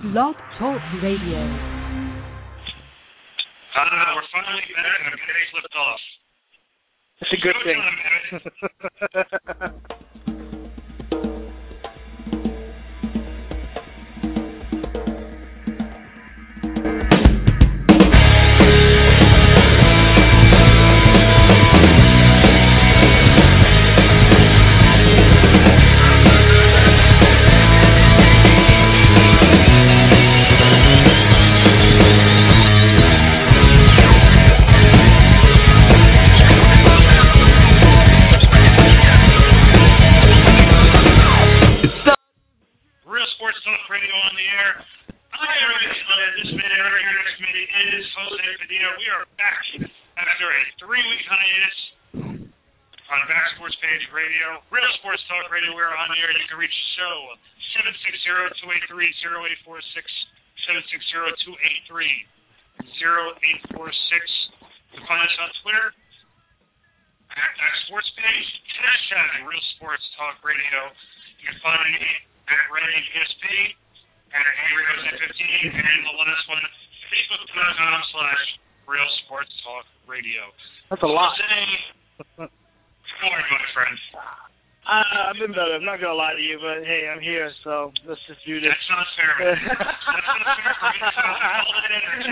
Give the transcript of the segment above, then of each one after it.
Blog Talk Radio. We're finally back and I'm getting flipped off. It's a good thing. That's a lot. How are you, my friend? I've been better. I'm not going to lie to you, but hey, I'm here, so let's just do this. That's not fair, man. That's not fair for me to all that energy.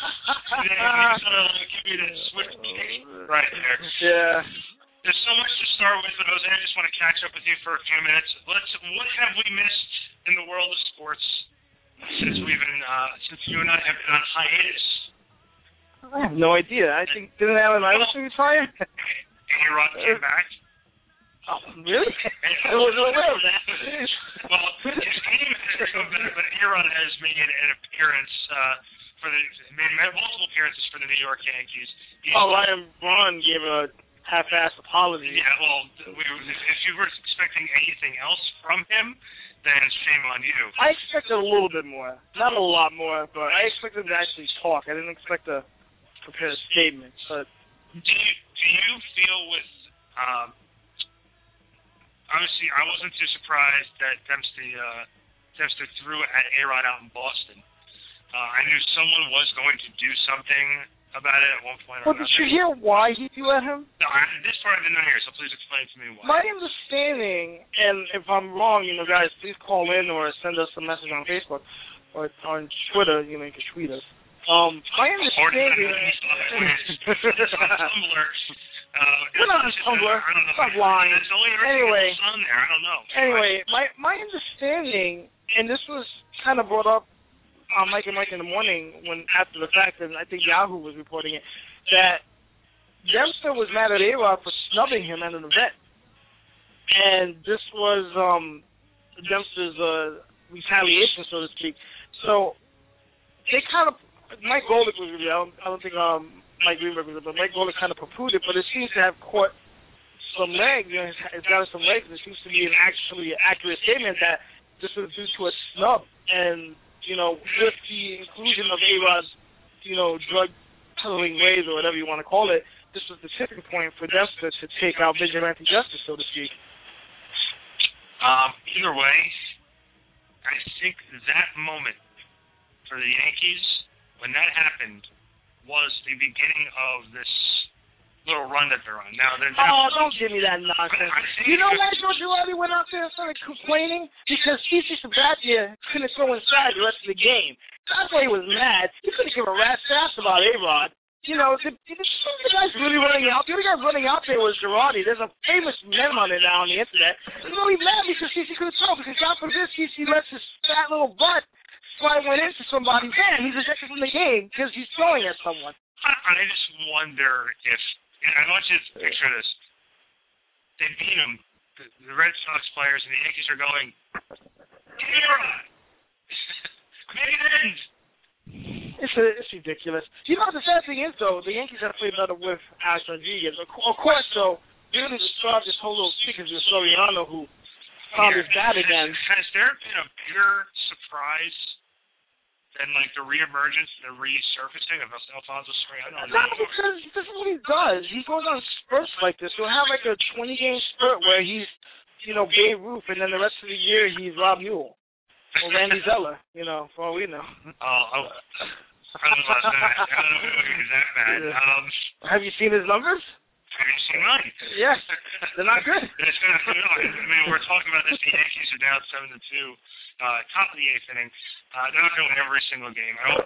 Give me the swift kick right there. Yeah. There's so much to start with, but Jose, I just want to catch up with you for a few minutes. What have we missed in the world of sports since you and I have been on hiatus? I have no idea. I think, didn't Allen Iverson retire? A-Rod came back. Oh, really? I wasn't aware of that. Well, his game has come back, but A-Rod has made an appearance made multiple appearances for the New York Yankees. Ryan Braun gave a half-assed apology. Yeah, well, if you were expecting anything else from him, then shame on you. I expected a little bit more. Not a lot more, but I expected him to actually talk. I didn't expect to prepare a statement. But do you feel with obviously I wasn't too surprised that Dempster threw at A-Rod out in Boston. I knew someone was going to do something about it at one point or another. Did you hear why he threw at him? No, this part I did not hear, so please explain to me why. My understanding, and if I'm wrong, guys, please call in or send us a message on Facebook or on Twitter. You can tweet us. My understanding. It's on Tumblr. We're not on Tumblr. Stop lying. Anyway, on there. I don't know. Anyway, my understanding, and this was kind of brought up on Mike and Mike in the morning after the fact, and I think Yahoo was reporting it, that Dempster was mad at A-Rod for snubbing him at an event. And this was Dempster's retaliation, so to speak. So they kind of, Mike Golick was really, I don't think Mike Greenberg was, but Mike Golick kind of poo-pooed it, but it seems to have caught some legs, it's got some legs. It seems to be an actually accurate statement that this was due to a snub. And with the inclusion of A-Rod's, drug peddling ways or whatever you want to call it, this was the tipping point for Dempster to take out vigilante justice, so to speak. Either way, I think that moment for the Yankees, when that happened, was the beginning of this little run that they're on. Now, don't give me that nonsense. You know why Joe Girardi went out there and started complaining? Because CC Sabathia couldn't throw inside the rest of the game. That's why he was mad. He couldn't give a rat's ass about A-Rod. The guy's really running out. The only guy running out there was Girardi. There's a famous meme on it now on the internet. He's really mad because CC couldn't throw, because God forbid CC lets his fat little butt fly went into somebody. Man, he's ejected from the game because he's throwing at someone. I just wonder if, I want you to picture this. They beat him, the Red Sox players, and the Yankees are going, A-Rod! Maybe it ends. It's ridiculous. The sad thing is, though, the Yankees have played better with Alex Rodriguez. Of course, though, really to start this whole little sequence with Soriano, who found his bat again. Has there been a bigger surprise than, the reemergence, the resurfacing of Alfonso Soriano? No, because this is what he does. He goes on spurts like this. He'll have, a 20-game spurt where he's, Babe Ruth, and then the rest of the year he's Rob Newell. Or Randy Zeller, for all we know. I don't know if he's that bad. Have you seen his numbers? Have you seen mine? Yes. They're not good. We're talking about this. The Yankees are down 7-2, top of the 8th inning. They're not going to win every single game. I'm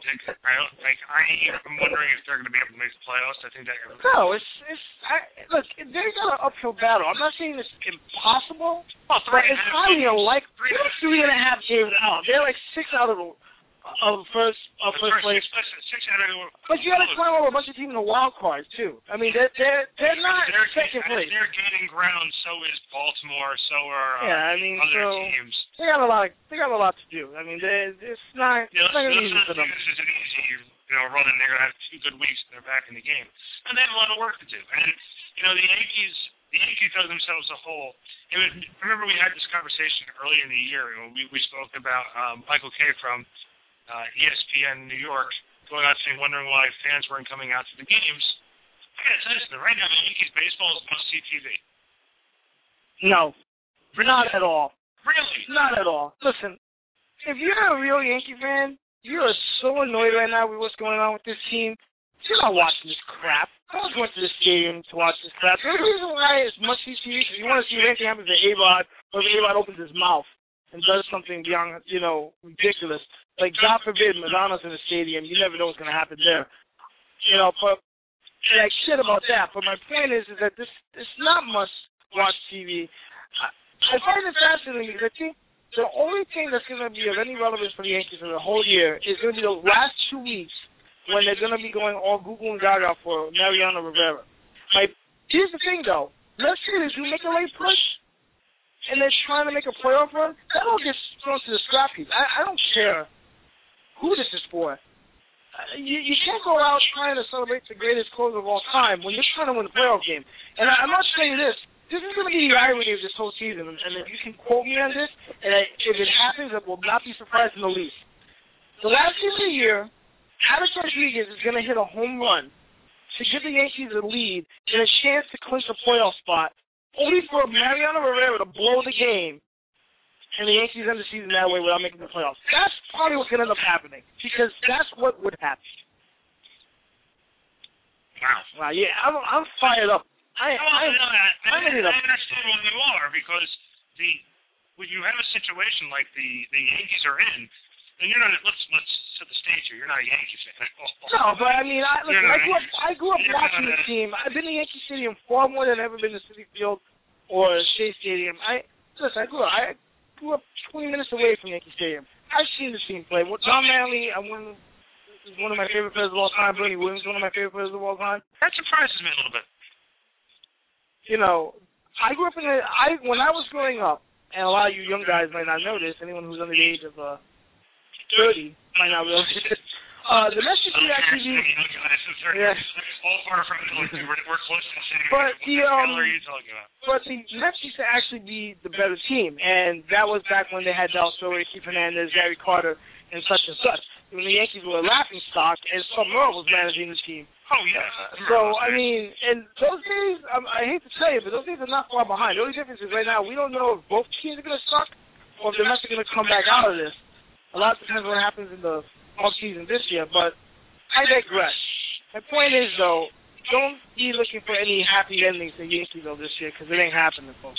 wondering if they're going to be able to make the playoffs. I think that. No, look, they got an uphill battle. I'm not saying it's impossible, but it's highly unlikely. They're 3.5 games out. They're like 6 out of first place. 6 out of. But you got to climb over a bunch of teams in the wild card too. I mean, they're not second place. They're gaining ground. So is Baltimore. So are other teams. They got a lot to do. I mean, it's not going to be easy for them. This is an easy, run, and they're going to have 2 good weeks, and they're back in the game. And they have a lot of work to do. And the Yankees dug themselves a hole. Remember, we had this conversation earlier in the year. We spoke about Michael Kay from ESPN New York going out saying, wondering why fans weren't coming out to the games. I got to tell you something. Right now, the Yankees baseball is must-see TV. No, not at all. Really? Not at all. Listen, if you're a real Yankee fan, you are so annoyed right now with what's going on with this team. You're not watching this crap. I was going to the stadium to watch this crap. The reason why it's must-see TV is because you want to see if anything happens to A-Rod, or if A-Rod opens his mouth and does something beyond, ridiculous. Like, God forbid, Madonna's in the stadium. You never know what's going to happen there. But shit about that. But my point is that it's not must-watch TV. I find it fascinating because I think the only thing that's going to be of any relevance for the Yankees for the whole year is going to be the last 2 weeks when they're going to be going all Google and Gaga for Mariano Rivera. Here's the thing, though. Let's say they do make a late push, and they're trying to make a playoff run. That all gets thrown to the scrap heap. I don't care who this is for. You can't go out trying to celebrate the greatest closer of all time when you're trying to win the playoff game. And I'm not saying this. This is going to be the irony of this whole season, and if you can quote me on this, and if it happens, I will not be surprised in the least. The last game of the year, Alex Rodriguez is going to hit a home run to give the Yankees a lead and a chance to clinch a playoff spot, only for Mariano Rivera to blow the game, and the Yankees end the season that way without making the playoffs. That's probably what's going to end up happening, because that's what would happen. Wow, yeah, I'm fired up. I understand when you are, because when you have a situation like the Yankees are in, and you're not. Let's set the stage here. You're not a Yankees fan. No, but I mean, I grew up watching the team. I've been to Yankee Stadium far more than I've ever been to Citi Field or Shea Stadium. I grew up 20 minutes away from Yankee Stadium. I've seen the team play. John Manley, is one of my favorite players of all time. Bernie Williams, one of my favorite players of all time. That surprises me a little bit. I grew up when I was growing up, and a lot of you young guys might not know this, anyone who's under the age of 30 might not realize this. The Mets used to actually be... Yeah. All far from it. We're close to the same. But what the hell are you talking about? But the Mets used to actually be the better team, and that was back when they had Del Story, Keith Hernandez, Gary Carter, and such and such. When the Yankees were a laughing stock, and Sub Merle was managing the team. Oh, yeah. So, I mean, and those days, I hate to tell you, but those days are not far behind. The only difference is right now, we don't know if both teams are going to suck or if the Mets are going to come back out of this. A lot depends on what happens in the offseason this year, but I digress. My point is, though, don't be looking for any happy endings to Yankees this year, because it ain't happening, folks.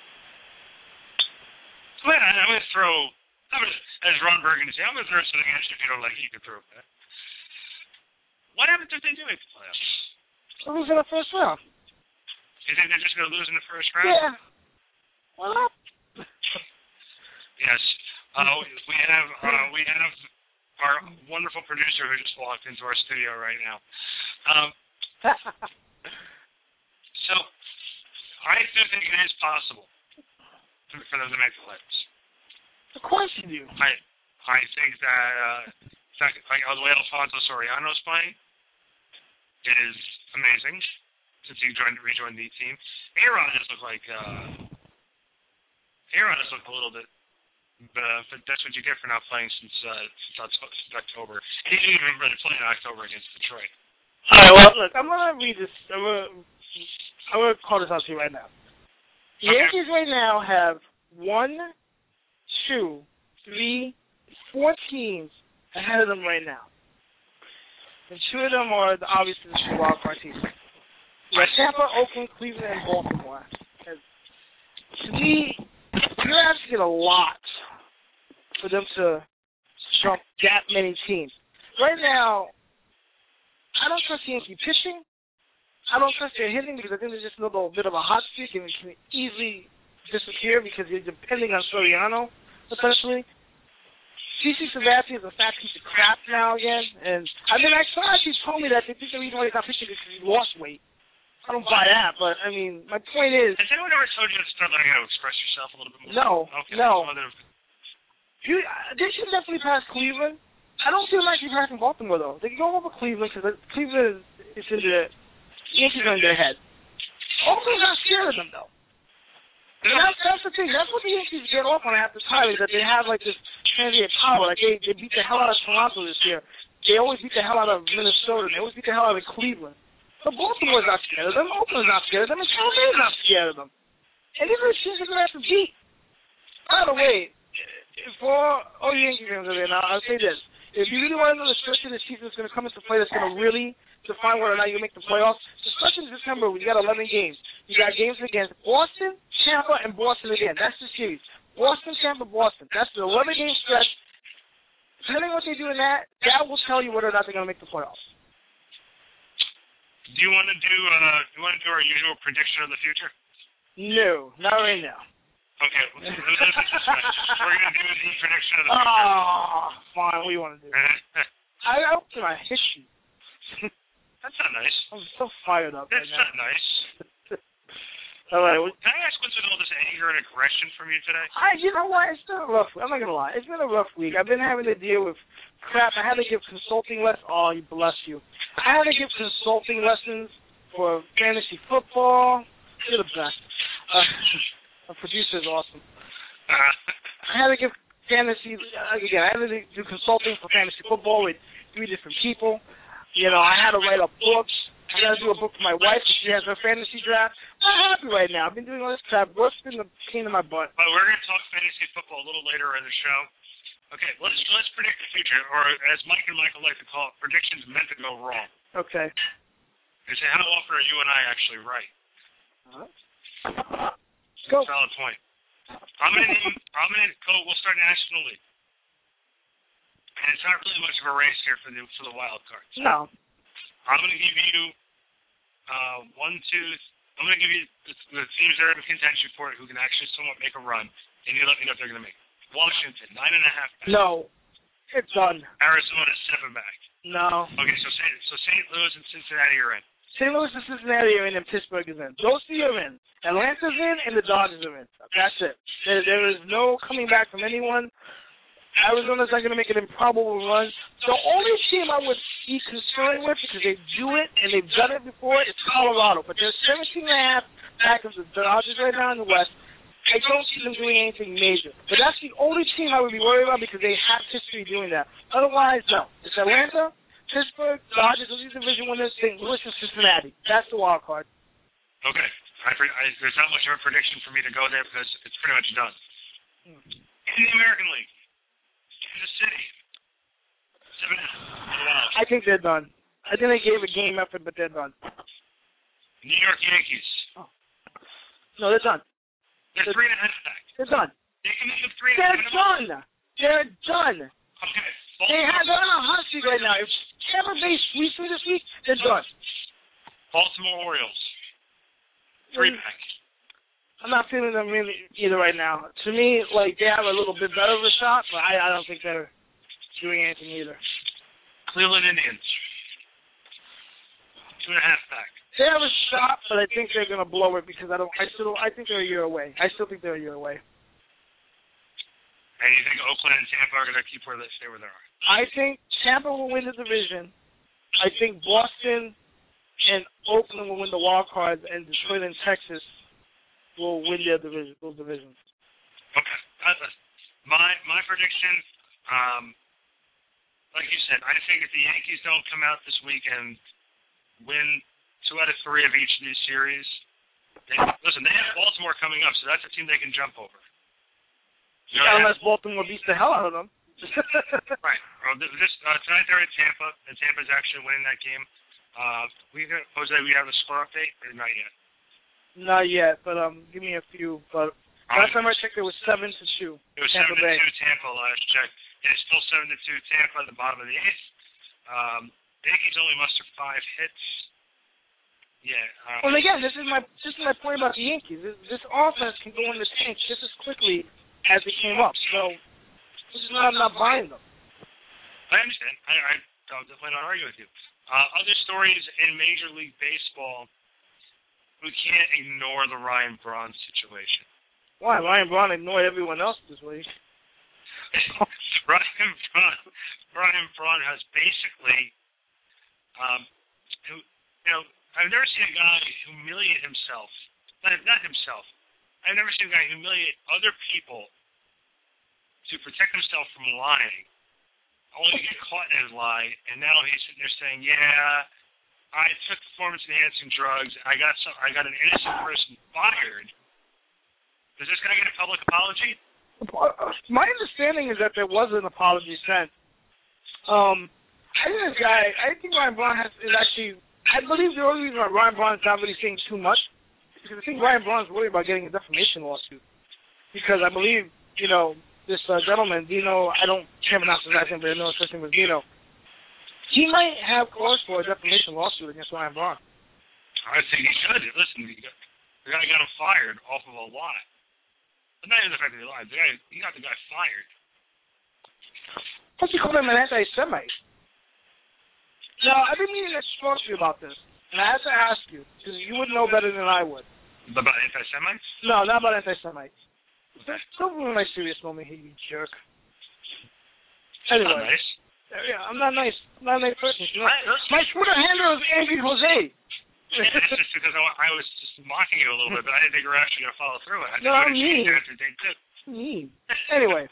Well, I'm going to throw, as Ron Burgundy said, I'm going to throw something at you if you don't like it, you can throw it. What happens if they do make the playoffs? They'll lose in the first round. You think they're just going to lose in the first round? Yeah. Why not? Yes. We have our wonderful producer who just walked into our studio right now. So, I think it is possible for them to make the playoffs. Of course you do. I think that like the way Alfonso Soriano's playing is amazing since he rejoined the team. A-Rod just looked like a little bit. But that's what you get for not playing since October. He didn't even really play in October against Detroit. All right, well, look, I'm going to read this. I'm going to call this out to you right now. The Yankees right now have 1, 2, 4 teams ahead of them right now. And 2 of them are obviously the wild card teams. You got Tampa, Oakland, Cleveland, and Baltimore. And to me, you're asking a lot for them to jump that many teams. Right now, I don't trust the Yankee pitching. I don't trust their hitting because I think they're just a little bit of a hot streak and it can easily disappear because you're depending on Soriano, essentially. CC Sabathia is a fat piece of crap now again, and I mean, I saw she told me that they think the reason why he's not pitching is because he lost weight. I don't buy that, but I mean, my point is. Has anyone ever told you to start learning how to express yourself a little bit more? No. They should definitely pass Cleveland. I don't see them actually passing Baltimore though. They can go over Cleveland because Cleveland is in the Yankees are in their head. Oakland's not scared of them though. And that's the thing. That's what the Yankees get off on half the time is that they have like this transient power. Like they beat the hell out of Toronto this year. They always beat the hell out of Minnesota. They always beat the hell out of Cleveland. But Baltimore's not scared of them. Oakland's not scared of them. And Tampa Bay's not scared of them. And these are the teams they're going to have to beat. By the way, for all you Yankee fans out there now, I'll say this. If you really want to know the stretch of the season that's going to come into play that's going to really define whether or not you make the playoffs, the stretch in December when you got 11 games. You got games against Boston, Tampa, and Boston again. That's the series. Boston, Tampa, Boston. That's the 11-game stretch. Depending on what they do in that will tell you whether or not they're going to make the playoffs. Do you want to do our usual prediction of the future? No, not right now. Okay, we're going to do the prediction of the future. Oh, fine. What do you want to do? I hope that I hit you. That's not nice. I'm so fired up. That's not nice. All right. Can I ask what's with all this anger and aggression from you today? You know what? It's been a rough week. I'm not going to lie. It's been a rough week. I've been having to deal with crap. I had to give consulting lessons. Oh, bless you. I had to give consulting lessons for fantasy football. You're the best. Our producer is awesome. I had to give fantasy, again, I had to do consulting for fantasy football with 3 different people. You know, I had to write up books. I got to do a book for my wife because she has her fantasy draft. I'm happy right now. I've been doing all this crap. Work's been a pain in my butt. But we're going to talk fantasy football a little later in the show. Okay, let's predict the future, or as Mike and Michael like to call it, predictions meant to go wrong. Okay. They say, how often are you and I actually right? Go. Solid point. We'll start National League. And it's not really much of a race here for the wild cards. No. I'm going to give you I'm going to give you the teams that are in contention for it who can actually somewhat make a run, and you let me know if they're going to make it. Washington, 9.5 back. No. It's done. Arizona, 7 back. No. Okay, so St. Louis and Cincinnati are in. St. Louis and Cincinnati are in, and Pittsburgh is in. Those 3 are in. Atlanta's in, and the Dodgers are in. That's it. There is no coming back from anyone. Arizona's not going to make an improbable run. The only team I would be concerned with, because they do it and they've done it before, is Colorado. But they're 17.5 back of the Dodgers right now in the West. I don't see them doing anything major. But that's the only team I would be worried about because they have history doing that. Otherwise, no. It's Atlanta, Pittsburgh, Dodgers, those are division winners, St. Louis, and Cincinnati. That's the wild card. Okay. There's not much of a prediction for me to go there because it's pretty much done. In the American League, Kansas City, 7.5. I think they're done. I think they gave a game effort, but they're done. New York Yankees. Oh. No, they're done. They're 3.5 back. They're done. They can make them 3.5. They're done. They're done. Okay. They're on a hot streak right now. If Tampa Bay sweeps me this week, they're done. Baltimore Orioles, 3 back. I'm not feeling them really either right now. To me, like, they have a little bit better of a shot, but I don't think they're doing anything either. Cleveland Indians, 2.5 back. They have a shot, but I think they're gonna blow it because I think they're a year away. I still think they're a year away. And you think Oakland and Tampa are gonna stay where they are? I think Tampa will win the division. I think Boston and Oakland will win the wild cards, and Detroit and Texas will win those divisions. Okay. My prediction, like you said, I think if the Yankees don't come out this week and win 2 out of 3 of each of these series, they have Baltimore coming up, so that's a team they can jump over. Unless Baltimore beats the hell out of them. Right. Well, tonight they're at Tampa, and Tampa's actually winning that game. Jose, we have a score update, or not yet? Not yet, but give me a few. But last time I checked, it was 7-2. It was Tampa 7-2 Bay. Tampa last check. It is still 7-2 Tampa at the bottom of the eighth. The Yankees only muster 5 hits. Yeah. Well, again, this is my point about the Yankees. This offense can go in the tank just as quickly as it came up. So this is why I'm not buying them. I understand. I'll definitely not argue with you. Other stories in Major League Baseball, we can't ignore the Ryan Braun situation. Why? Ryan Braun ignored everyone else this week. Ryan Braun has basically, I've never seen a guy humiliate himself. Not himself. I've never seen a guy humiliate other people to protect himself from lying, only to get caught in his lie, and now he's sitting there saying, "Yeah, I took performance-enhancing drugs. I got an innocent person fired." Does this guy get a public apology? My understanding is that there was an apology sent. I think Ryan Braun is actually. I believe the only reason why Ryan Braun is not really saying too much is because I think Ryan Braun is worried about getting a defamation lawsuit. Because I believe, this gentleman, Dino, I can't pronounce his last name, but I know his first name was Dino. He might have cause for a defamation lawsuit against Ryan Braun. I think he should. Listen, the guy got him fired off of a lie. But not even the fact that he lied. He got the guy fired. Plus, you called him an anti-Semite. Now, I've been meaning to talk to you about this, and I have to ask you, because you would know better than I would. About anti-Semites? No, not about anti-Semites. Don't ruin my serious moment here, you jerk. Anyway. Not nice. Yeah, I'm not nice. I'm not a nice person. My Twitter handle is Angry Jose. It's just because I was just mocking you a little bit, but I didn't think you were actually going to follow through. I'm mean. Mean. Anyway.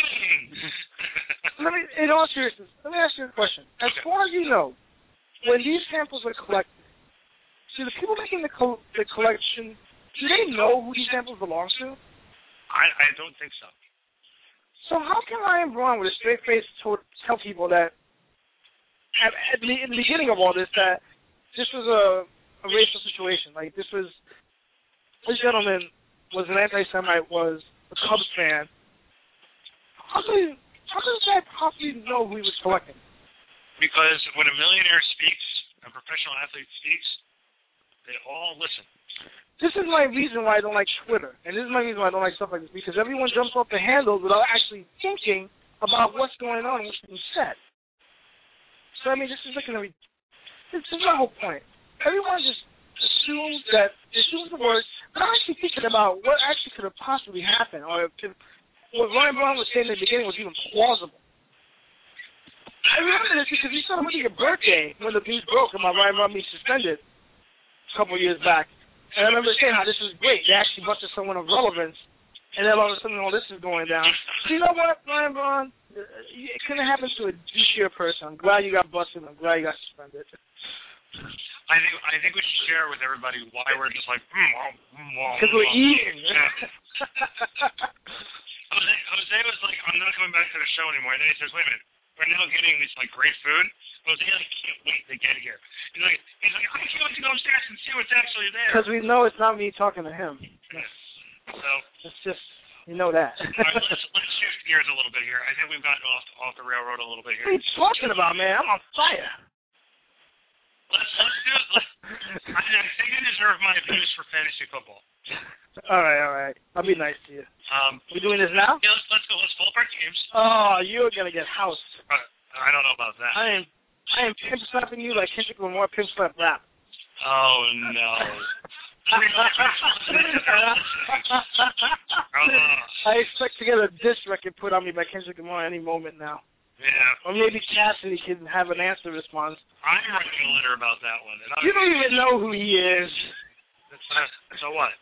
In all seriousness, let me ask you a question. As far as you know, when these samples are collected, do the people making the collection, do they know who these samples belong to? I don't think so. So how can Ryan Braun, with a straight face, tell people that in the beginning of all this, that this was a racial situation? Like, this gentleman was an anti-Semite, was a Cubs fan. How does that possibly know who he was collecting? Because when a millionaire speaks, a professional athlete speaks, they all listen. This is my reason why I don't like Twitter, and this is my reason why I don't like stuff like this, because everyone jumps off the handles without actually thinking about what's going on and what's being said. So, I mean, this is my whole point. Everyone just assumes the worst, but I'm actually thinking about what actually could have possibly happened, or if what Ryan Braun was saying in the beginning was even plausible. I remember this because we celebrated your birthday when the news broke about Ryan Braun being suspended a couple of years back. And I remember saying how this was great. They actually busted someone of relevance, and then all of a sudden all this is going down. So you know what, Ryan Braun? It couldn't happen to a douchier person. I'm glad you got busted. I'm glad you got suspended. I think we should share with everybody why we're just like, because we're eating. Jose was like, I'm not coming back to the show anymore. And then he says, wait a minute, we're now getting this like great food. Jose can't wait to get here. He's like, I can't wait to go upstairs and see what's actually there. Because we know it's not me talking to him. So it's just, you know that. All right, let's shift gears a little bit here. I think we've gotten off the railroad a little bit here. What are you talking about, man? I'm on fire. Let's do it. I think I deserve my views for fantasy football. All right. I'll be nice to you. We doing this now? Yeah, let's go. Let's pull up our teams. Oh, you're gonna get housed. I don't know about that. I am pimp slapping you like Kendrick Lamar pimp slap rap. Oh no. I expect to get a diss record put on me by Kendrick Lamar any moment now. Yeah. Or maybe Cassidy can have an answer response. I'm writing a letter about that one. You don't even know who he is. So what?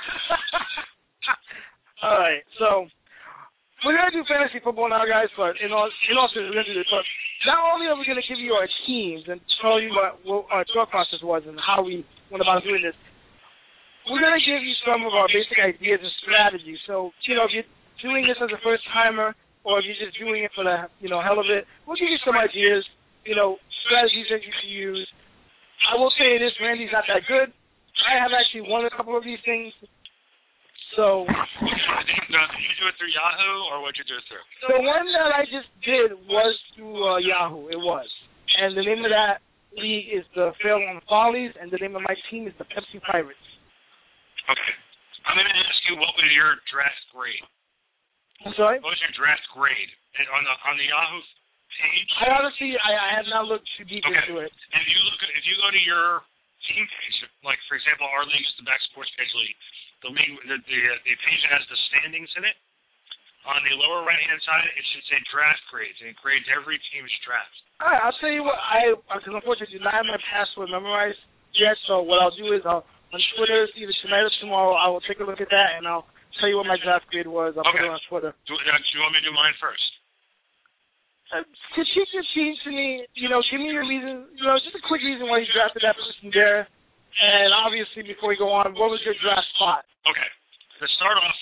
All right, so we're going to do fantasy football now, guys, but in all seriousness, we're going to do this. But not only are we going to give you our teams and tell you what our thought process was and how we went about doing this, we're going to give you some of our basic ideas and strategies. So, if you doing this as a first timer, or if you're just doing it for the hell of it, we'll give you some ideas, strategies that you can use. I will say this: Randy's not that good. I have actually won a couple of these things. So. Did you do it through Yahoo, or what did you do it through? The one that I just did was through Yahoo. It was, and the name of that league is the Fail on Follies, and the name of my team is the Pepsi Pirates. Okay. I'm going to ask you, what was your draft grade? I'm sorry? What was your draft grade? And on the Yahoo page? I honestly, I have not looked too deep into it. And if you go to your team page, like, for example, our league is the Back Sports Page League, the page that has the standings in it, on the lower right-hand side, it should say draft grades, and it grades every team's draft. All right, I'll tell you what, because unfortunately I do not have my password memorized yet, so what I'll do is on Twitter, either tonight or tomorrow, I will take a look at that, and I'll tell you what my draft grade was. I'll put it on Twitter. Do you want me to do mine first? Critique your team to me, give me your reason, just a quick reason why you drafted that person there, and obviously before we go on, what was your draft spot? Okay, to start off,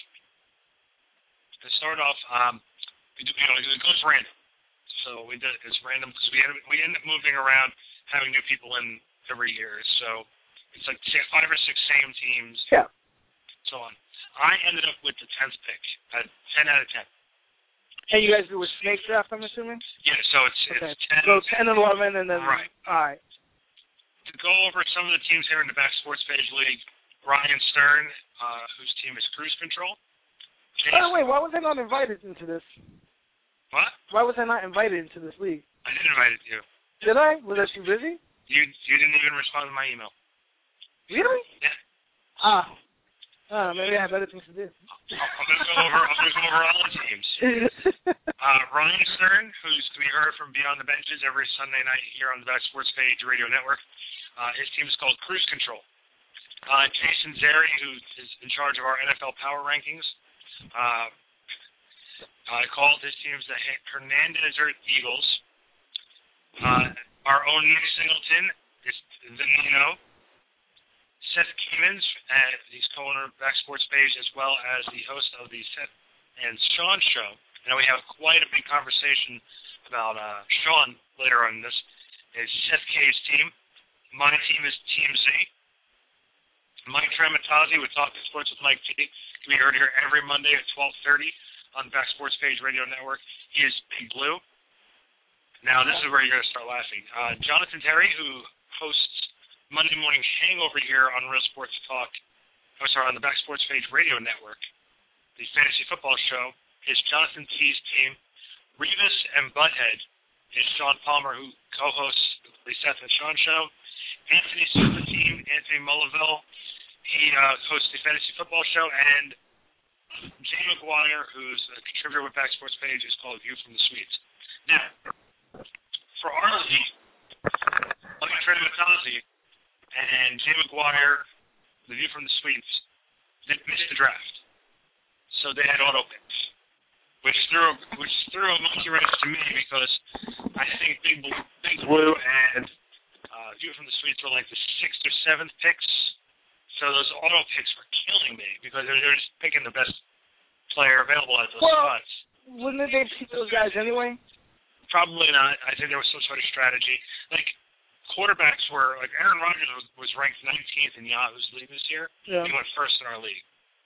it goes random. So it's random because we end up moving around, having new people in every year. So it's like 5 or 6 same teams. Yeah. So on. I ended up with the 10th pick at 10 out of 10. And you guys do a snake draft, I'm assuming? Yeah. So it's 10. So 10 and 11, and then right. All right. To go over some of the teams here in the Back Sports Page League, Ryan Stern, whose team is Cruise Control. By the way, why was I not invited into this? What? Why was I not invited into this league? I didn't invite you. Did I? Was I too busy? You didn't even respond to my email. Really? Yeah. Maybe I have better things to do. I'm going to go over all the teams. Ryan Stern, who's to be heard from Beyond the Benches every Sunday night here on the Back Sports Page Radio Network. His team is called Cruise Control. Jason Zeri, who is in charge of our NFL Power Rankings. I called his teams the Hernandez Eagles. Our own Nick Singleton is the Nino. Seth Keemans, he's co-owner of Back Sports Page, as well as the host of the Seth and Sean Show. And we have quite a big conversation about Sean later on this. Is Seth K's team. My team is Team Z. Mike Tramatazzi with Talking Sports with Mike T. Can be heard here every Monday at 12:30 on Back Sports Page Radio Network. He is Big Blue. Now, this is where you're going to start laughing. Jonathan Terry, who hosts Monday Morning Hangover here on Real Sports Talk, on the Back Sports Page Radio Network, the fantasy football show, is Jonathan T's team. Revis and Butthead is Sean Palmer, who co-hosts the Seth and Sean Show. Anthony's super team, Anthony Mullaville, he hosts the fantasy football show, and Jay McGuire, who's a contributor with Back Sports Page, is called View from the Suites. Now, for our league, Mike Tramatazzi and Jay McGuire, the View from the Suites, they missed the draft. So they had auto picks, which threw a monkey wrench to me because I think Big Blue and View from the Suites were like the 6th or 7th picks. So those auto picks were killing me because they were just picking the best player available at those spots. Wouldn't they pick those guys anyway? Probably not. I think there was some sort of strategy. Like, quarterbacks were, like, Aaron Rodgers was ranked 19th in Yahoo's league this year. Yeah. He went first in our league.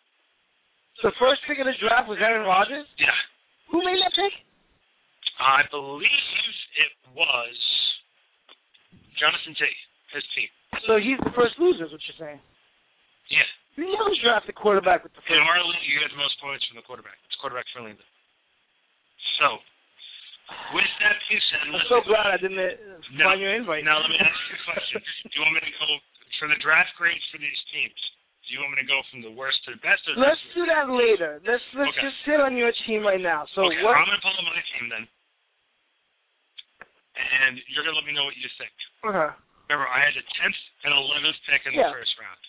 The first pick of the draft was Aaron Rodgers? Yeah. Who made that pick? I believe it was Jonathan T, his team. So he's the first loser, is what you're saying? Yeah. You never draft a quarterback with the first. In our league, you get the most points from the quarterback. It's quarterback-friendly. So, with that being said... I'm so glad I didn't find your invite. Now, let me ask you a question. Do you want me to go for the draft grades for these teams? Do you want me to go from the worst to the best? Or let's do that later. Let's just hit on your team right now. So okay, what? I'm going to pull up my team then. And you're going to let me know what you think. Okay. Remember, I had the 10th and 11th pick in the first round.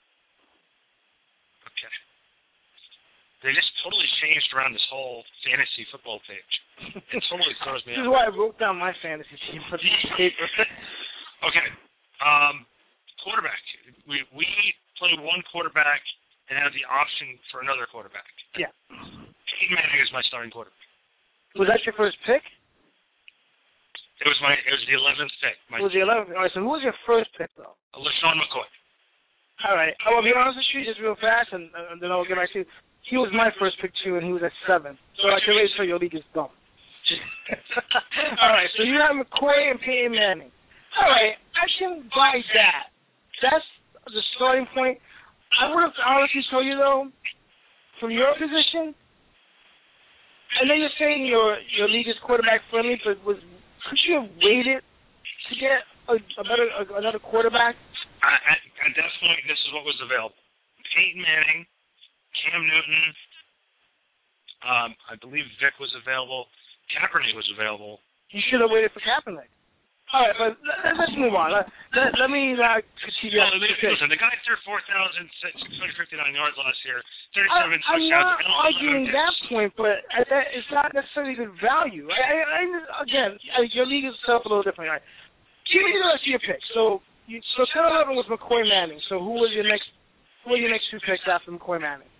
Okay. They just totally changed around this whole fantasy football page. It totally throws me This off. is why I wrote down my fantasy team for the paper. Okay. Quarterback. We play one quarterback and have the option for another quarterback. Yeah. Peyton Manning is my starting quarterback. Was that your first pick? It was the 11th pick. It was the 11th. All right, so who was your first pick, though? LaShawn McCoy. All right. I will be honest with you just real fast, and then I'll get back to you. He was my first pick, too, and he was at 7. So I can already tell your league is dumb. All right, so you have McCoy and Peyton Manning. All right, I can buy that. That's the starting point. I would have honestly told you, though, from your position, I know you're saying your league is quarterback friendly, but could you have waited to get another quarterback? At that point, this is what was available: Peyton Manning, Cam Newton. I believe Vic was available. Kaepernick was available. You should have waited for Kaepernick. All right, but let's move on. Let me continue. Listen, the guy threw 4,659 yards last year, 37 touchdowns. I'm not arguing that point, but it's not necessarily good value. Again, your league is set up a little differently. Right? Give me the rest of your picks. So 10-11 was McCoy Manning. So who were your next 2 picks after McCoy Manning?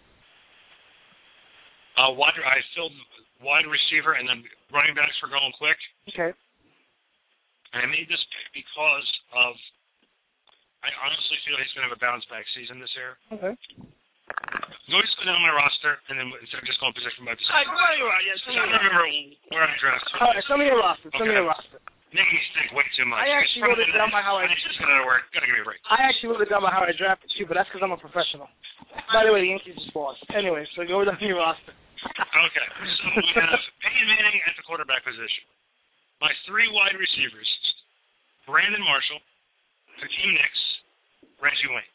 I filled wide receiver, and then running backs were going quick. Okay. And I made this pick because of, I honestly feel he's going to have a bounce-back season this year. Okay. I'm going to go down my roster, and then instead of just going position by position. I don't remember where I drafted. All right, tell me your roster. Making me think way too much. I actually wrote it down by how I... It's just going to work. Got to give me a break. I actually wrote it down by how I drafted you, but that's because I'm a professional. By the way, the Yankees just lost. Anyway, so go down your roster. Okay. So we have Peyton Manning at the quarterback position. My 3 wide receivers, Brandon Marshall, Hakeem Nicks, Reggie Wayne.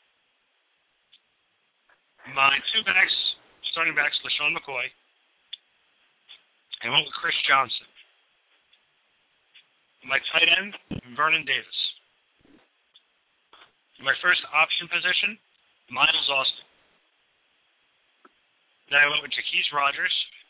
My 2 starting backs, LaShawn McCoy, and I went with Chris Johnson. My tight end, Vernon Davis. My first option position, Miles Austin. Then I went with Jaquise Rogers.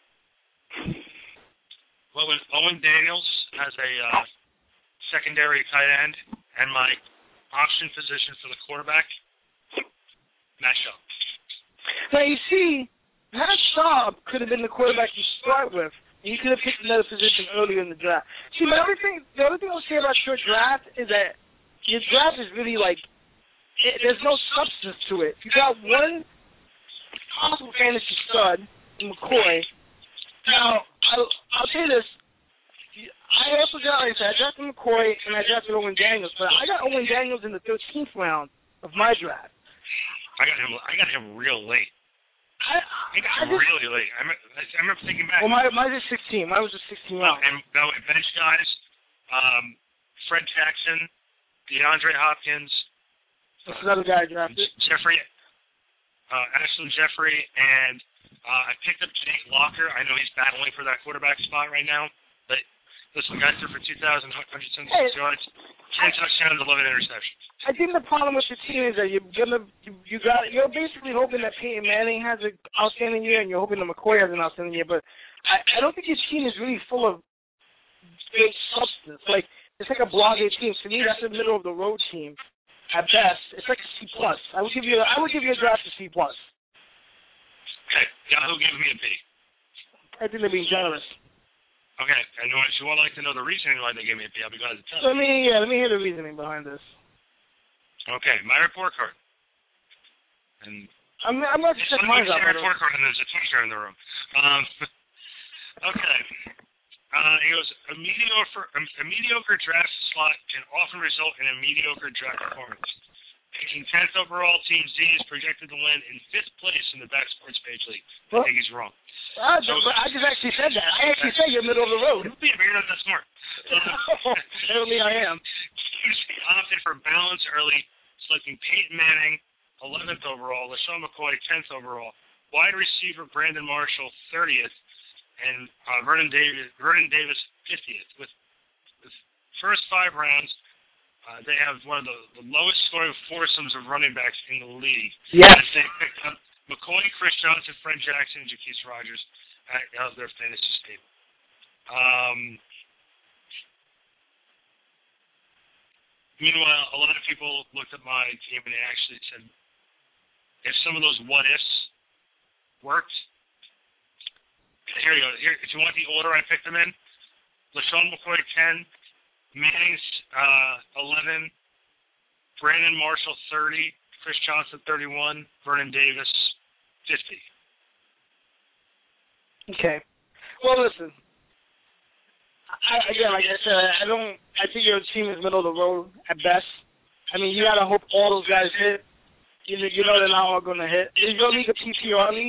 Went with Owen Daniels as a secondary tight end. And my option position for the quarterback, Matt Schaub. Now, you see, Matt Schaub could have been the quarterback you start with. You could have picked another position earlier in the draft. See, the other thing I'll say about your draft is that your draft is really like, there's no substance to it. You got one possible fantasy stud in McCoy. Now, I'll say this. I also got, like I said, I drafted McCoy and I drafted Owen Daniels, but I got Owen Daniels in the 13th round of my draft. I got him real late. I got really late. I remember thinking back. Well, mine was 16. Mine was a 16 round. And bench guys, Fred Jackson, DeAndre Hopkins. That's another guy I drafted. Jeffrey, Ashton Jeffrey, and I picked up Jake Locker. I know he's battling for that quarterback spot right now, but listen, the guy threw for 2,176 yards, 10 touchdowns, 11 interceptions. I think the problem with your team is that you're basically hoping that Peyton Manning has an outstanding year and you're hoping that McCoy has an outstanding year, but I don't think your team is really full of big substance. Like, it's like a blogging team. To me, that's a middle of the road team. At best, it's like a C+. I would give you a draft a C+. Okay, Yahoo gave me a B. I think they're being generous. Okay, and if you would like to know the reasoning why they gave me a B, I'll be glad to tell you. Let me hear the reasoning behind this. Okay, my report card. And I'm not checking mine out. My report card, and there's a teacher in the room. Okay. He goes, a mediocre draft slot can often result in a mediocre draft performance. Picking 10th overall, Team Z is projected to land in 5th place in the Back Sports Page League. I think he's wrong. I just actually said that. I actually said you're middle of the road. Yeah, but you're not that smart. Apparently I am. He opted for balance early, selecting Peyton Manning, 11th overall, LaShawn McCoy, 10th overall, wide receiver Brandon Marshall, 30th, and Vernon Davis, 50th. With the first 5 rounds, they have one of the lowest scoring foursomes of running backs in the league. Yeah. They picked up McCoy, Chris Johnson, Fred Jackson, and Jaquise Rogers as their fantasy stable. Meanwhile, a lot of people looked at my team and they actually said, if some of those what-ifs worked, here you go. Here, if you want the order I picked them in, LaShawn McCoy 10, Manning's 11, Brandon Marshall 30, Chris Johnson 31, Vernon Davis 50. Okay. Well, listen. Again, like I said, I think your team is middle of the road at best. I mean, you gotta hope all those guys hit. You know they're not all gonna hit. Is your league a PPR league?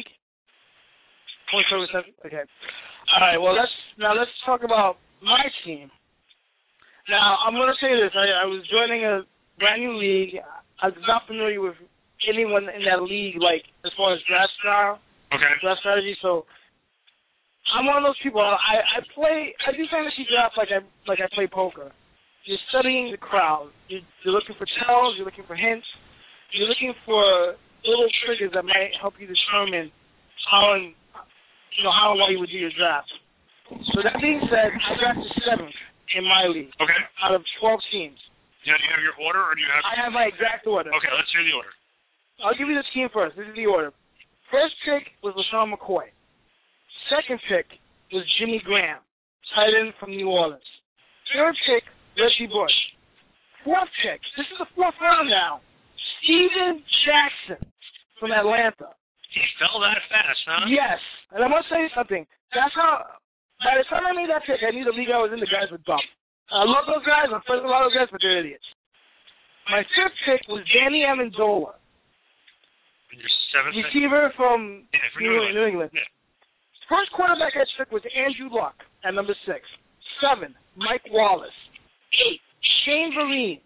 0.77. Okay. All right. Well, let's talk about my team. Now, I'm gonna say this. I was joining a brand new league. I was not familiar with anyone in that league, like as far as draft style, draft strategy. So I'm one of those people. I do fantasy draft like I play poker. You're studying the crowd. You're looking for tells. You're looking for hints. You're looking for little triggers that might help you determine how and why you would do your draft. So that being said, I drafted 7th in my league. Okay. Out of 12 teams. Yeah, do you have your order, or do you have? I have my exact order. Okay, let's hear the order. I'll give you the team first. This is the order. First pick was LaShawn McCoy. Second pick was Jimmy Graham, tight end from New Orleans. Third pick, Reggie Bush. Fourth pick, this is the fourth round now, Steven Jackson from Atlanta. He fell that fast, huh? Yes. And I must say something. That's how, by the time I made that pick, I knew the league I was in, the guys were dumb. I love those guys. I'm friends with a lot of those guys, but they're idiots. My fifth pick was Danny Amendola. And your seventh receiver from New England. Yeah. First quarterback I took was Andrew Luck at number 6. 7, Mike Wallace. 8, Shane Vereen.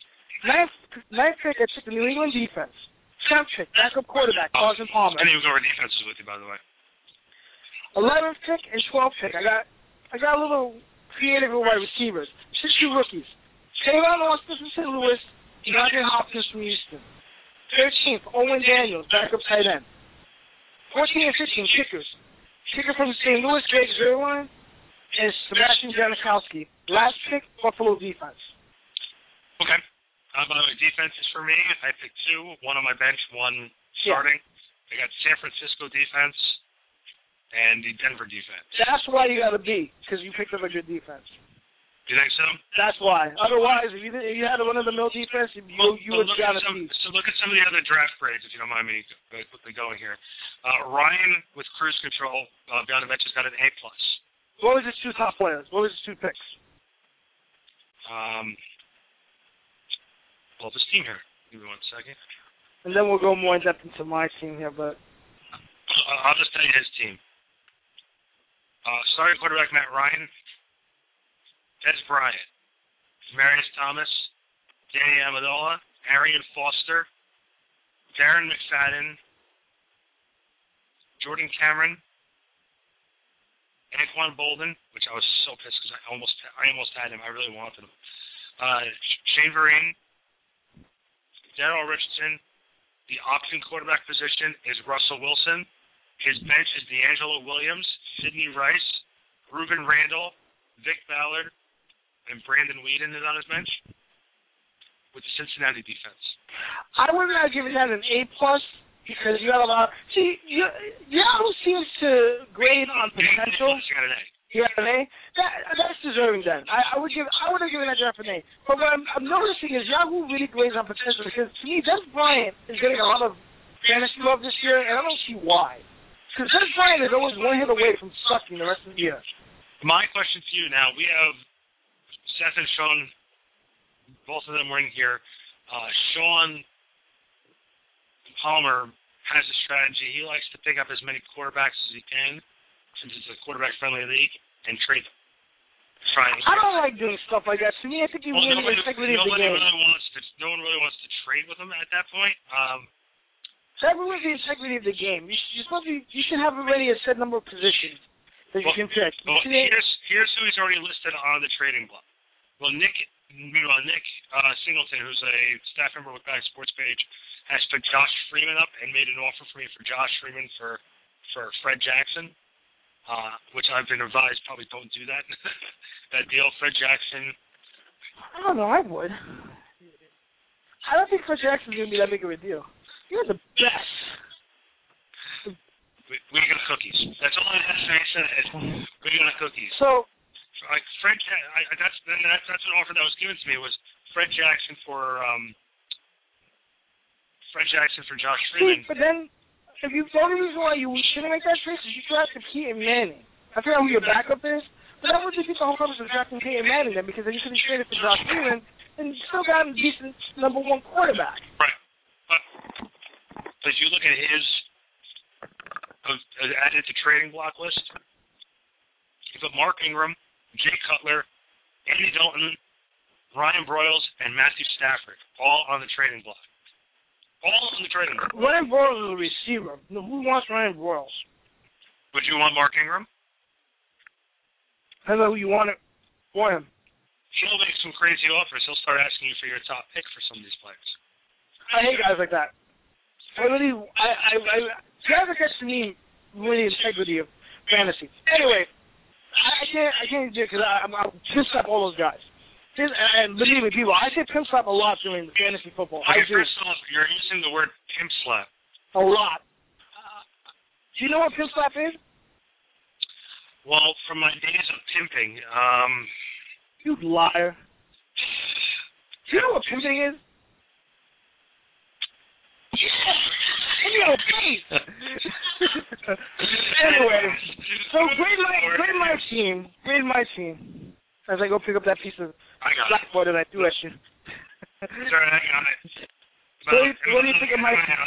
Ninth pick, I took the New England defense. 10th pick, backup quarterback, Carson Palmer. I didn't even go over defenses with you, by the way. 11th pick and 12th pick. I got a little creative with wide receivers. 6 rookies. Tavon Austin from St. Louis, DeAndre Hopkins from Houston. 13th, Owen Daniels, backup tight end. 14 and 15, kickers. Kicker from St. Louis, Jake Zerline, and Sebastian Janikowski. Last pick, Buffalo defense. Okay. By the way, defense is for me. I picked 2, one on my bench, one starting. I got San Francisco defense and the Denver defense. That's why you got a B, because you picked up a good defense. You think so? That's why. Otherwise, if you had a run-of-the-mill defense, you would have got a B. So look at some of the other draft grades, if you don't mind me quickly going here. Ryan, with cruise control, beyond the bench, has got an A+. What was his 2 top players? What was his 2 picks? Pull up his team here. Give me 1 second. And then we'll go more in depth into my team here, but I'll just tell you his team. Starting quarterback Matt Ryan, Des Bryant, Marius Thomas, Danny Amendola, Arian Foster, Darren McFadden, Jordan Cameron, Anquan Bolden, which I was so pissed because I almost had him. I really wanted him. Shane Vereen, Darrell Richardson. The option quarterback position is Russell Wilson. His bench is D'Angelo Williams, Sidney Rice, Ruben Randall, Vic Ballard, and Brandon Weeden is on his bench with the Cincinnati defense. I would have given that an A+ because you got a lot. See, Yahoo seems to grade on potential. You got an A. You got an A? That's deserving then. I would have given that draft an A. But what I'm noticing is Yahoo really grades on potential because to me, Des Bryant is getting a lot of fantasy love this year, and I don't see why. Because Des Bryant is always one hit away from sucking the rest of the year. My question to you now, we have Seth and Sean, both of them were in here. Sean Palmer has a strategy. He likes to pick up as many quarterbacks as he can, since it's a quarterback-friendly league, and trade them. I don't like doing stuff like that. To me, I think you ruin the integrity of the game. No one really wants to trade with him at that point. That ruins the integrity of the game. You should have already a set number of positions that you can pick. Here's who he's already listed on the trading block. Well, Nick Singleton, who's a staff member with Back Sports Page, has put Josh Freeman up and made an offer for me for Josh Freeman for Fred Jackson, which I've been advised probably don't do that. That deal, Fred Jackson. I don't know. I would. I don't think Fred Jackson's going to be that big of a deal. You're the best. we got cookies. That's all I have to say. Is we got cookies. So, like that's an offer that was given to me was Fred Jackson for Josh Freeman. But then, the only reason why you shouldn't make that trade is you drafted Peyton Manning. I forget who your backup is, but that would defeat the whole purpose of drafting Peyton Manning then, because then you could have traded for Josh Freeman and you still got a decent number one quarterback. Right. But if you look at his added to trading block list, you put Mark Ingram, Jay Cutler, Andy Dalton, Ryan Broyles, and Matthew Stafford all on the trading block. All on the trading block. Ryan Broyles is a receiver. Who wants Ryan Broyles? Would you want Mark Ingram? I don't know who you want it for him. He'll make some crazy offers. He'll start asking you for your top pick for some of these players. I hate guys like that. Guys like that to me ruin the integrity of fantasy. Anyway, I can't do it because I'll piss up all those guys. And believe me, people, I say pimp slap a lot during fantasy football. Okay, first off, you're using the word pimp slap. A lot. Do you know what pimp slap is? Well, from my days of pimping, You liar. Do you know what pimping is? Yeah! In your face! Anyway, so grade my team. As I go pick up that piece of blackboard that I threw at you. Sorry, I got it. What do you think of my team?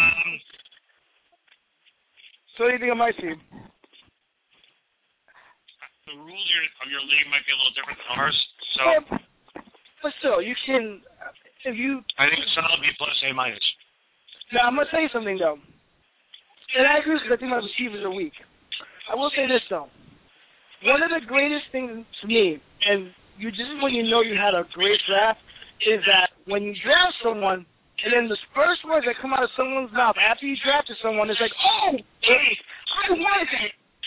So what do you think of my team? The rules of your league might be a little different than ours, so... But still, you can... If you... I think it's solid B+, A-. Now, I'm going to tell you something, though. And I agree because I think my receivers are weak. I will say this, though. One of the greatest things to me, and this is when you know you had a great draft, is that when you draft someone, and then the first words that come out of someone's mouth after you drafted someone is like, oh, wait, I wanted that.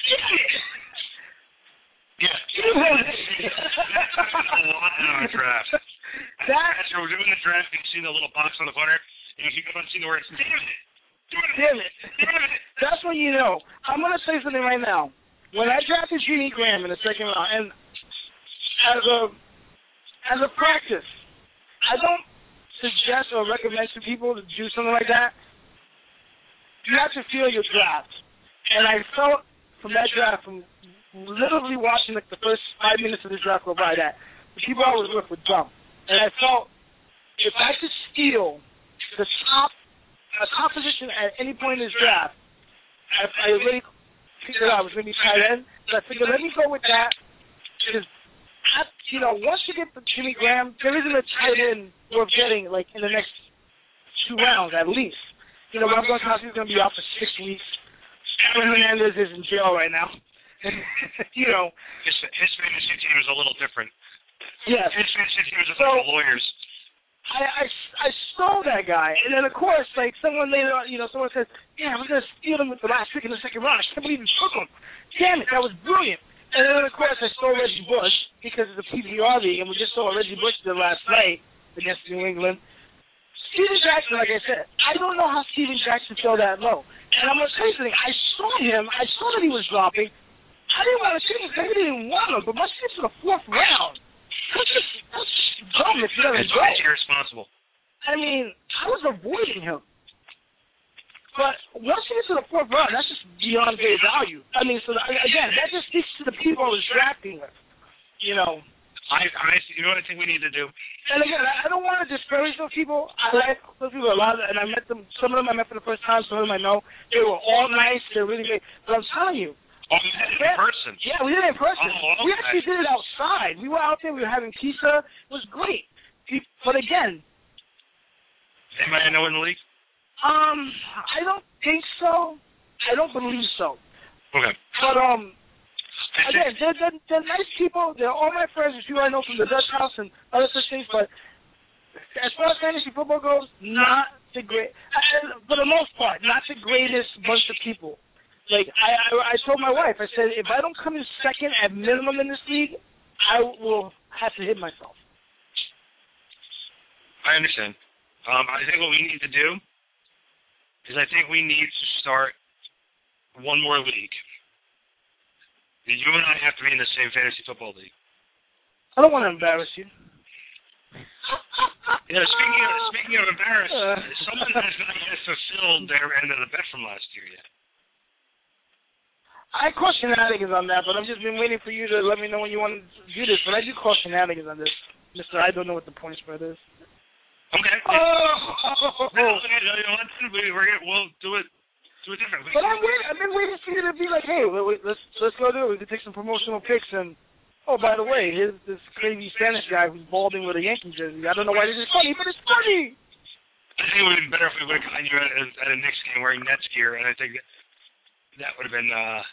Yeah. You wanted it. A lot in our draft. As we're doing the draft, you see the little box on the corner, and you keep on seeing the words, damn it. That's when you know. I'm going to say something right now. When I drafted Jimmy Graham in the second round, and as a practice, I don't suggest or recommend to people to do something like that. You have to feel your draft. And I felt from that draft, from literally watching like the first 5 minutes of the draft go by, that the people I was with were dumb. And I felt if I could steal the top position at any point in this draft, I already figured out I was going to be tight end. So I figured, let me go with that. Because, once you get the Jimmy Graham, there isn't a tight end worth getting, like, in the next 2 rounds at least. Rob Gronkowski's going to be out for 6 weeks. Aaron Hernandez is in jail right now. His fantasy team is a little different. Yes. His fantasy team is a bunch of lawyers. I stole that guy, and then of course, like someone later, someone says, "Yeah, we're gonna steal him with the last pick in the second round." I can't believe you took him. Damn it, that was brilliant. And then of course, I stole Reggie Bush because of the PPR league, and we just saw Reggie Bush the last night against New England. Steven Jackson, like I said, I don't know how Steven Jackson fell that low. And I'm gonna tell you something. I saw him. I saw that he was dropping. I didn't want to see him. Maybe they didn't want him, but my skip to the 4th round. That's just dumb if you doesn't go. It's irresponsible. I mean, I was avoiding him. But once you get to the 4th round, that's just beyond great value. I mean, so again, that just speaks to the people I was drafting with. You know what I think we need to do? And again, I don't want to disparage those people. I like those people a lot, and I met them. Some of them I met for the first time. Some of them I know. They were all nice. They're really great. But I'm telling you. Oh, we did it in person. Yeah, we did it in person. Oh, we actually did it outside. We were out there. We were having pizza. It was great. But again. Anybody I know in the league? I don't think so. I don't believe so. Okay. But again, they're nice people. They're all my friends. There's people I know from the Dutch House and other such things. But as far as fantasy football goes, not the great. For the most part, not the greatest bunch of people. Like I told my wife, I said, if I don't come in second at minimum in this league, I will have to hit myself. I understand. I think what we need to do is I think we need to start one more league. You and I have to be in the same fantasy football league. I don't want to embarrass you. Speaking of embarrassed, someone has not yet fulfilled their end of the bet from last year yet. I call shenanigans on that, but I've just been waiting for you to let me know when you want to do this. But I do call shenanigans on this, Mister. I don't know what the point spread is. Okay. We'll do it. Do it differently. But I've been waiting for you to be like, hey, let's go do it. We can take some promotional picks and. Oh, by the way, here's this crazy Spanish guy who's balding with a Yankee jersey. I don't know why this is funny, but it's funny. I think it would have been better if we would have gotten you at a Knicks game wearing Nets gear, and I think that would have been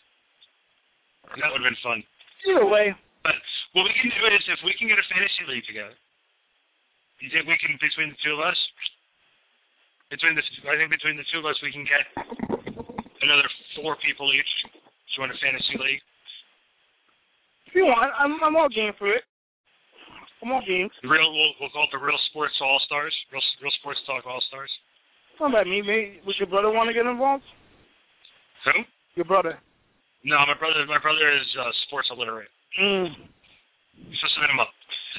fun. Either way. But what we can do is, if we can get a fantasy league together, you think we can, between the two of us, I think between the two of us, we can get another 4 people each join a fantasy league. If you want, I'm all game for it. I'm all game. We'll call it the Real Sports All-Stars. Real Sports Talk All-Stars. What about me? Would your brother want to get involved? Who? Your brother. No, my brother is sports illiterate. So submit him up.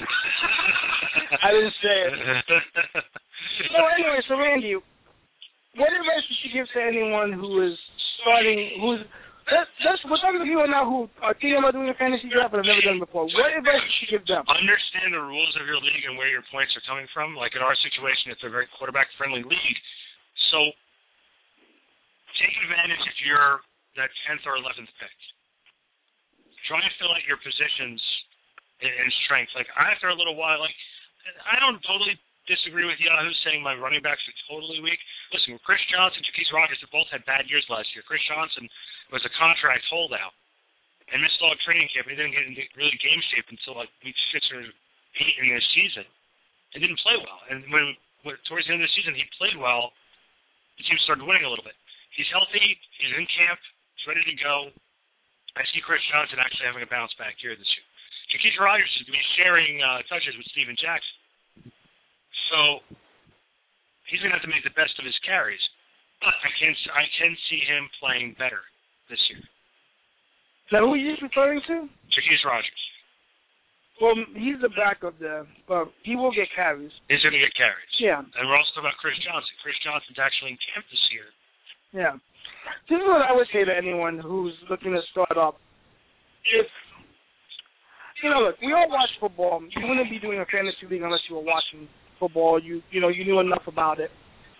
I didn't say it. So anyway, so Randy, what advice would you give to anyone who is starting, we're talking to people now who are thinking about doing a fantasy draft but have never done it before. What advice would you give them? Understand the rules of your league and where your points are coming from. Like in our situation, it's a very quarterback-friendly league. So take advantage if you're that 10th or 11th pick. Try and fill out your positions in strength. Like after a little while, I don't totally disagree with Yahoo saying my running backs are totally weak. Listen, Chris Johnson and Jaquise Rogers have both had bad years last year. Chris Johnson was a contract holdout and missed all training camp. He didn't get into really game shape until like week 6 or 8 in this season. He didn't play well. And when towards the end of the season he played well, the team started winning a little bit. He's healthy. He's in camp. He's ready to go. I see Chris Johnson actually having a bounce back here this year. Jaquise Rogers is going to be sharing touches with Steven Jackson. So he's going to have to make the best of his carries. But I can see him playing better this year. Now, who are you referring to? Jaquise Rogers. Well, he's the backup there, but he will get carries. He's going to get carries. Yeah. And we're also talking about Chris Johnson. Chris Johnson's actually in camp this year. Yeah. This is what I would say to anyone who's looking to start up. If, look, we all watch football. You wouldn't be doing a fantasy league unless you were watching football. You knew enough about it.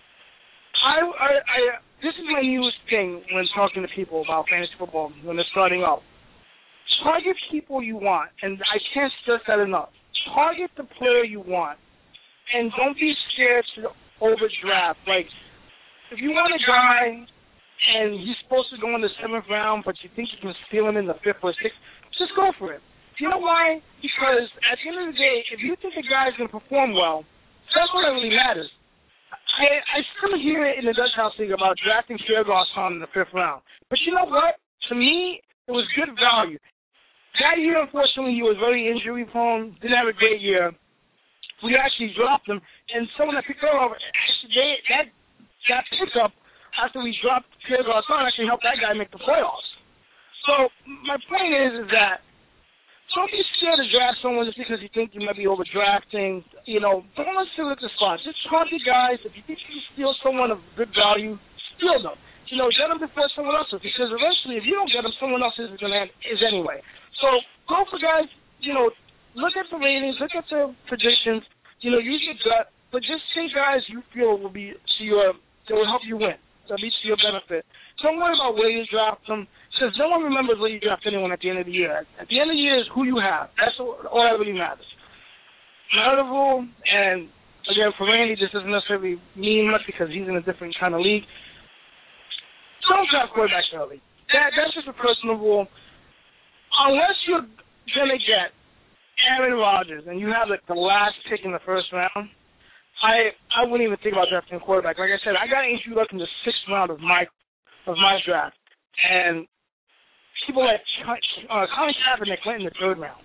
This is my newest thing when talking to people about fantasy football when they're starting up. Target people you want, and I can't stress that enough. Target the player you want, and don't be scared to overdraft. Like, if you want a guy and he's supposed to go in the 7th round, but you think you can steal him in the 5th or 6th, just go for it. You know why? Because at the end of the day, if you think the guy's going to perform well, that's what really matters. I still hear it in the Dutch House League about drafting Pierre Garçon in the 5th round. But you know what? To me, it was good value. That year, unfortunately, he was very injury-prone, didn't have a great year. We actually dropped him, and someone that picked over, that pickup after we dropped Pierre Garçon actually helped that guy make the playoffs. So my point is that don't be scared to draft someone just because you think you might be overdrafting. Don't necessarily look at the spots. Just target guys. If you think you can steal someone of good value, steal them. Get them before someone else is, because eventually if you don't get them, someone else is anyway. So go for guys, look at the ratings, look at the predictions, use your gut, but just say guys you feel will be that will help you win. That'll be to your benefit. Don't worry about where you draft them, because no one remembers where you draft anyone at the end of the year. At the end of the year is who you have. That's all that really matters. Another rule, and again, for Randy, this doesn't necessarily mean much because he's in a different kind of league. Don't draft quarterbacks early. That's just a personal rule. Unless you're going to get Aaron Rodgers and you have the last pick in the 1st round, I wouldn't even think about drafting a quarterback. Like I said, I got Andrew Luck in the 6th round of my draft, and people like Colin Kaepernick went in the 3rd round.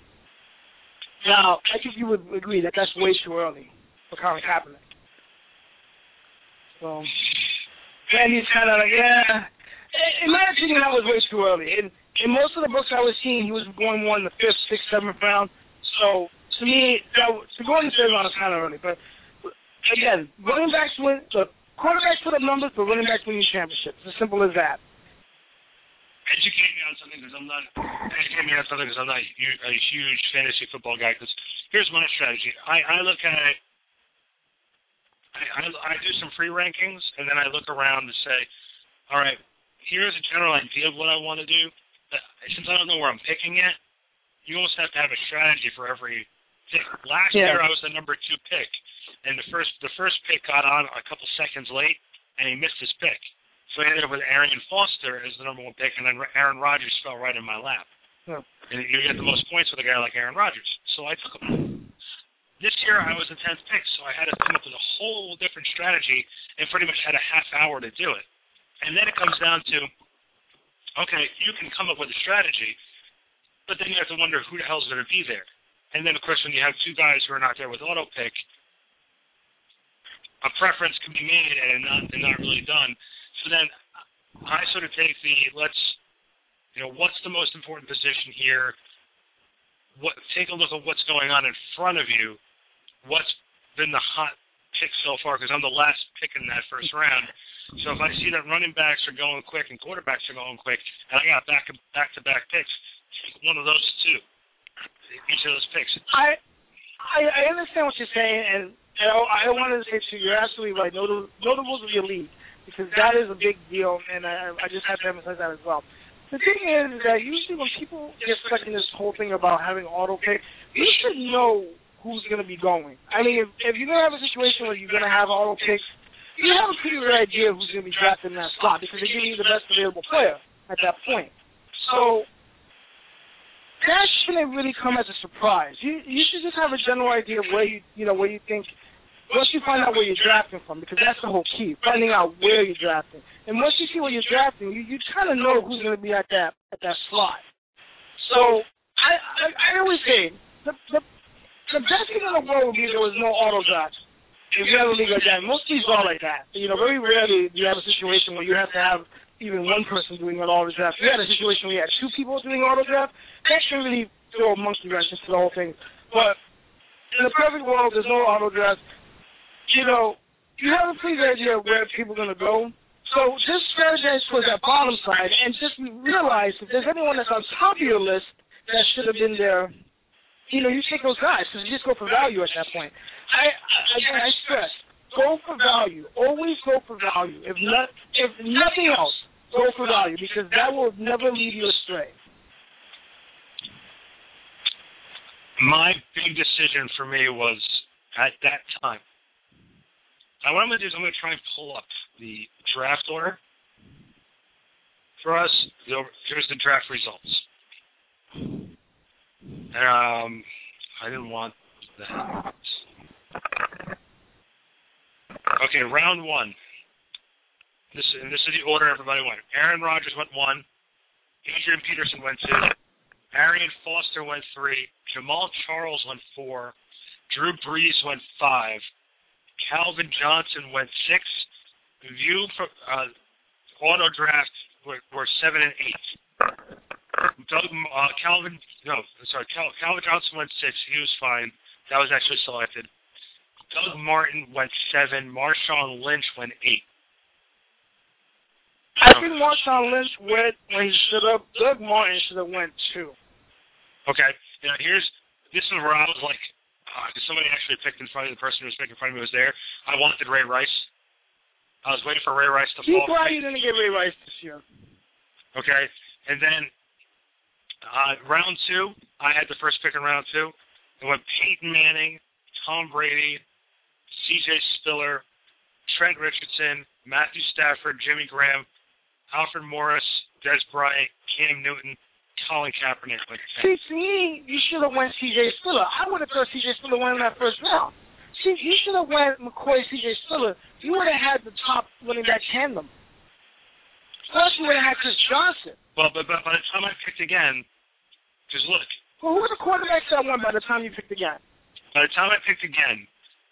Now, I think you would agree that that's way too early for Colin Kaepernick. So, Randy's kind of like, yeah. In my thinking that was way too early. In most of the books I was seeing, he was going more in the 5th, 6th, 7th round. So to me, to go in the 3rd round is kind of early. But again, running backs win. Look, quarterbacks put up numbers, but running backs win championships. It's as simple as that. Educate me on something because I'm not a huge fantasy football guy. Because here's my strategy. I look at it. I do some free rankings, and then I look around to say, all right, here's a general idea of what I want to do. But since I don't know where I'm picking yet, you almost have to have a strategy for every pick. Last year, I was the number 2 pick, and the first pick got on a couple seconds late, and he missed his pick. So I ended up with Arian Foster as the number 1 pick, and then Aaron Rodgers fell right in my lap. Yeah. And you get the most points with a guy like Aaron Rodgers. So I took him. This year, I was the 10th pick, so I had to come up with a whole different strategy and pretty much had a half hour to do it. And then it comes down to, okay, you can come up with a strategy, but then you have to wonder who the hell's going to be there. And then, of course, when you have 2 guys who are not there with auto pick, a preference can be made and not really done. So then I sort of take what's the most important position here? Take a look at what's going on in front of you. What's been the hot pick so far? Because I'm the last pick in that first round. So if I see that running backs are going quick and quarterbacks are going quick, and I got back-to-back picks, take one of those 2. Each of those picks. I understand what you're saying, and I wanted to say to you, you're absolutely right. Know the rules of your league, because that is a big deal, and I just have to emphasize that as well. The thing is that usually when people get stuck in this whole thing about having auto pick, you should know who's going to be going. I mean, if you're going to have a situation where you're going to have auto picks, you have a pretty good idea who's going to be drafted in that slot because they give you the best available player at that point. So that shouldn't really come as a surprise. You should just have a general idea of where you think. Once you find out where you're drafting from, because that's the whole key, finding out where you're drafting. And once you see where you're drafting, you kind of know who's going to be at that slot. So I always say the best thing in the world would be there was no auto drafts. If you have a league like that, most leagues are like that. Very rarely do you have a situation where you have to have even one person doing an auto draft. You had a situation where you had 2 people doing auto draft. That should really throw a monkey wrench into the whole thing. But in the perfect world, there's no auto draft. You have a pretty good idea of where people are going to go. So just strategize towards that bottom side and just realize if there's anyone that's on top of your list that should have been there, you take those guys because you just go for value at that point. I stress, go for value. Always go for value. If nothing else, go for value because that will never lead you astray. My big decision for me was at that time. Now, what I'm going to do is I'm going to try and pull up the draft order for us. Here's the draft results. I didn't want that. Okay, round 1. This is the order everybody went. Aaron Rodgers went 1. Adrian Peterson went 2. Arian Foster went 3. Jamal Charles went 4. Drew Brees went 5. Calvin Johnson went 6. View for auto draft were 7 and 8. Calvin Johnson went 6. He was fine. That was actually selected. Doug Martin went 7. Marshawn Lynch went 8. I think Marshawn Lynch went when he should have. Doug Martin should have went 2. Okay. Now this is where I was like, because somebody actually picked in front of the person who was picking in front of me was there. I wanted Ray Rice. I was waiting for Ray Rice to fall. Why you didn't get Ray Rice this year? Okay. And then round 2, I had the first pick in round 2. It went Peyton Manning, Tom Brady, C.J. Spiller, Trent Richardson, Matthew Stafford, Jimmy Graham, Alfred Morris, Des Bryant, Cam Newton, Colin Kaepernick. See, to me, you should have went C.J. Spiller. I would have thought C.J. Spiller went in that first round. See, you should have went McCoy, C.J. Spiller. You would have had the top running back tandem. Plus, you would have had Chris Johnson. Well, but by the time I picked again, just look. Well, who were the quarterbacks that won by the time you picked again? By the time I picked again,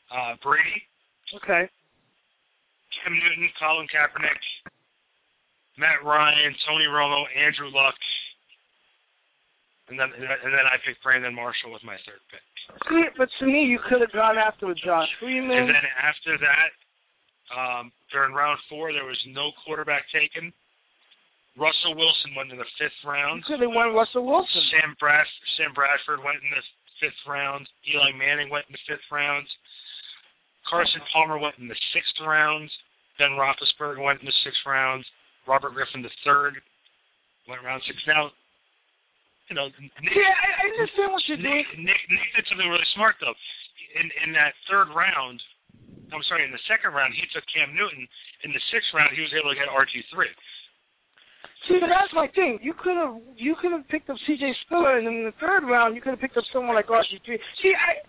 Brady. Okay. Cam Newton, Colin Kaepernick, Matt Ryan, Tony Romo, Andrew Luck, and then I picked Brandon Marshall with my third pick. See, but to me, you could have gone after with Josh Freeman. And then after that, during round 4, there was no quarterback taken. Russell Wilson went in the 5th round. You could have won Russell Wilson. Sam Bradford went in the 5th round. Eli Manning went in the 5th round. Carson Palmer went in the 6th round. Ben Roethlisberger went in the 6th round. Robert Griffin III went round 6. Now, Nick, I understand what you're doing. Nick did something really smart though. In that 3rd round, in the 2nd round, he took Cam Newton. In the 6th round, he was able to get RG3. See, but that's my thing. You could have picked up C.J. Spiller, and in the 3rd round, you could have picked up someone like RG3. See, I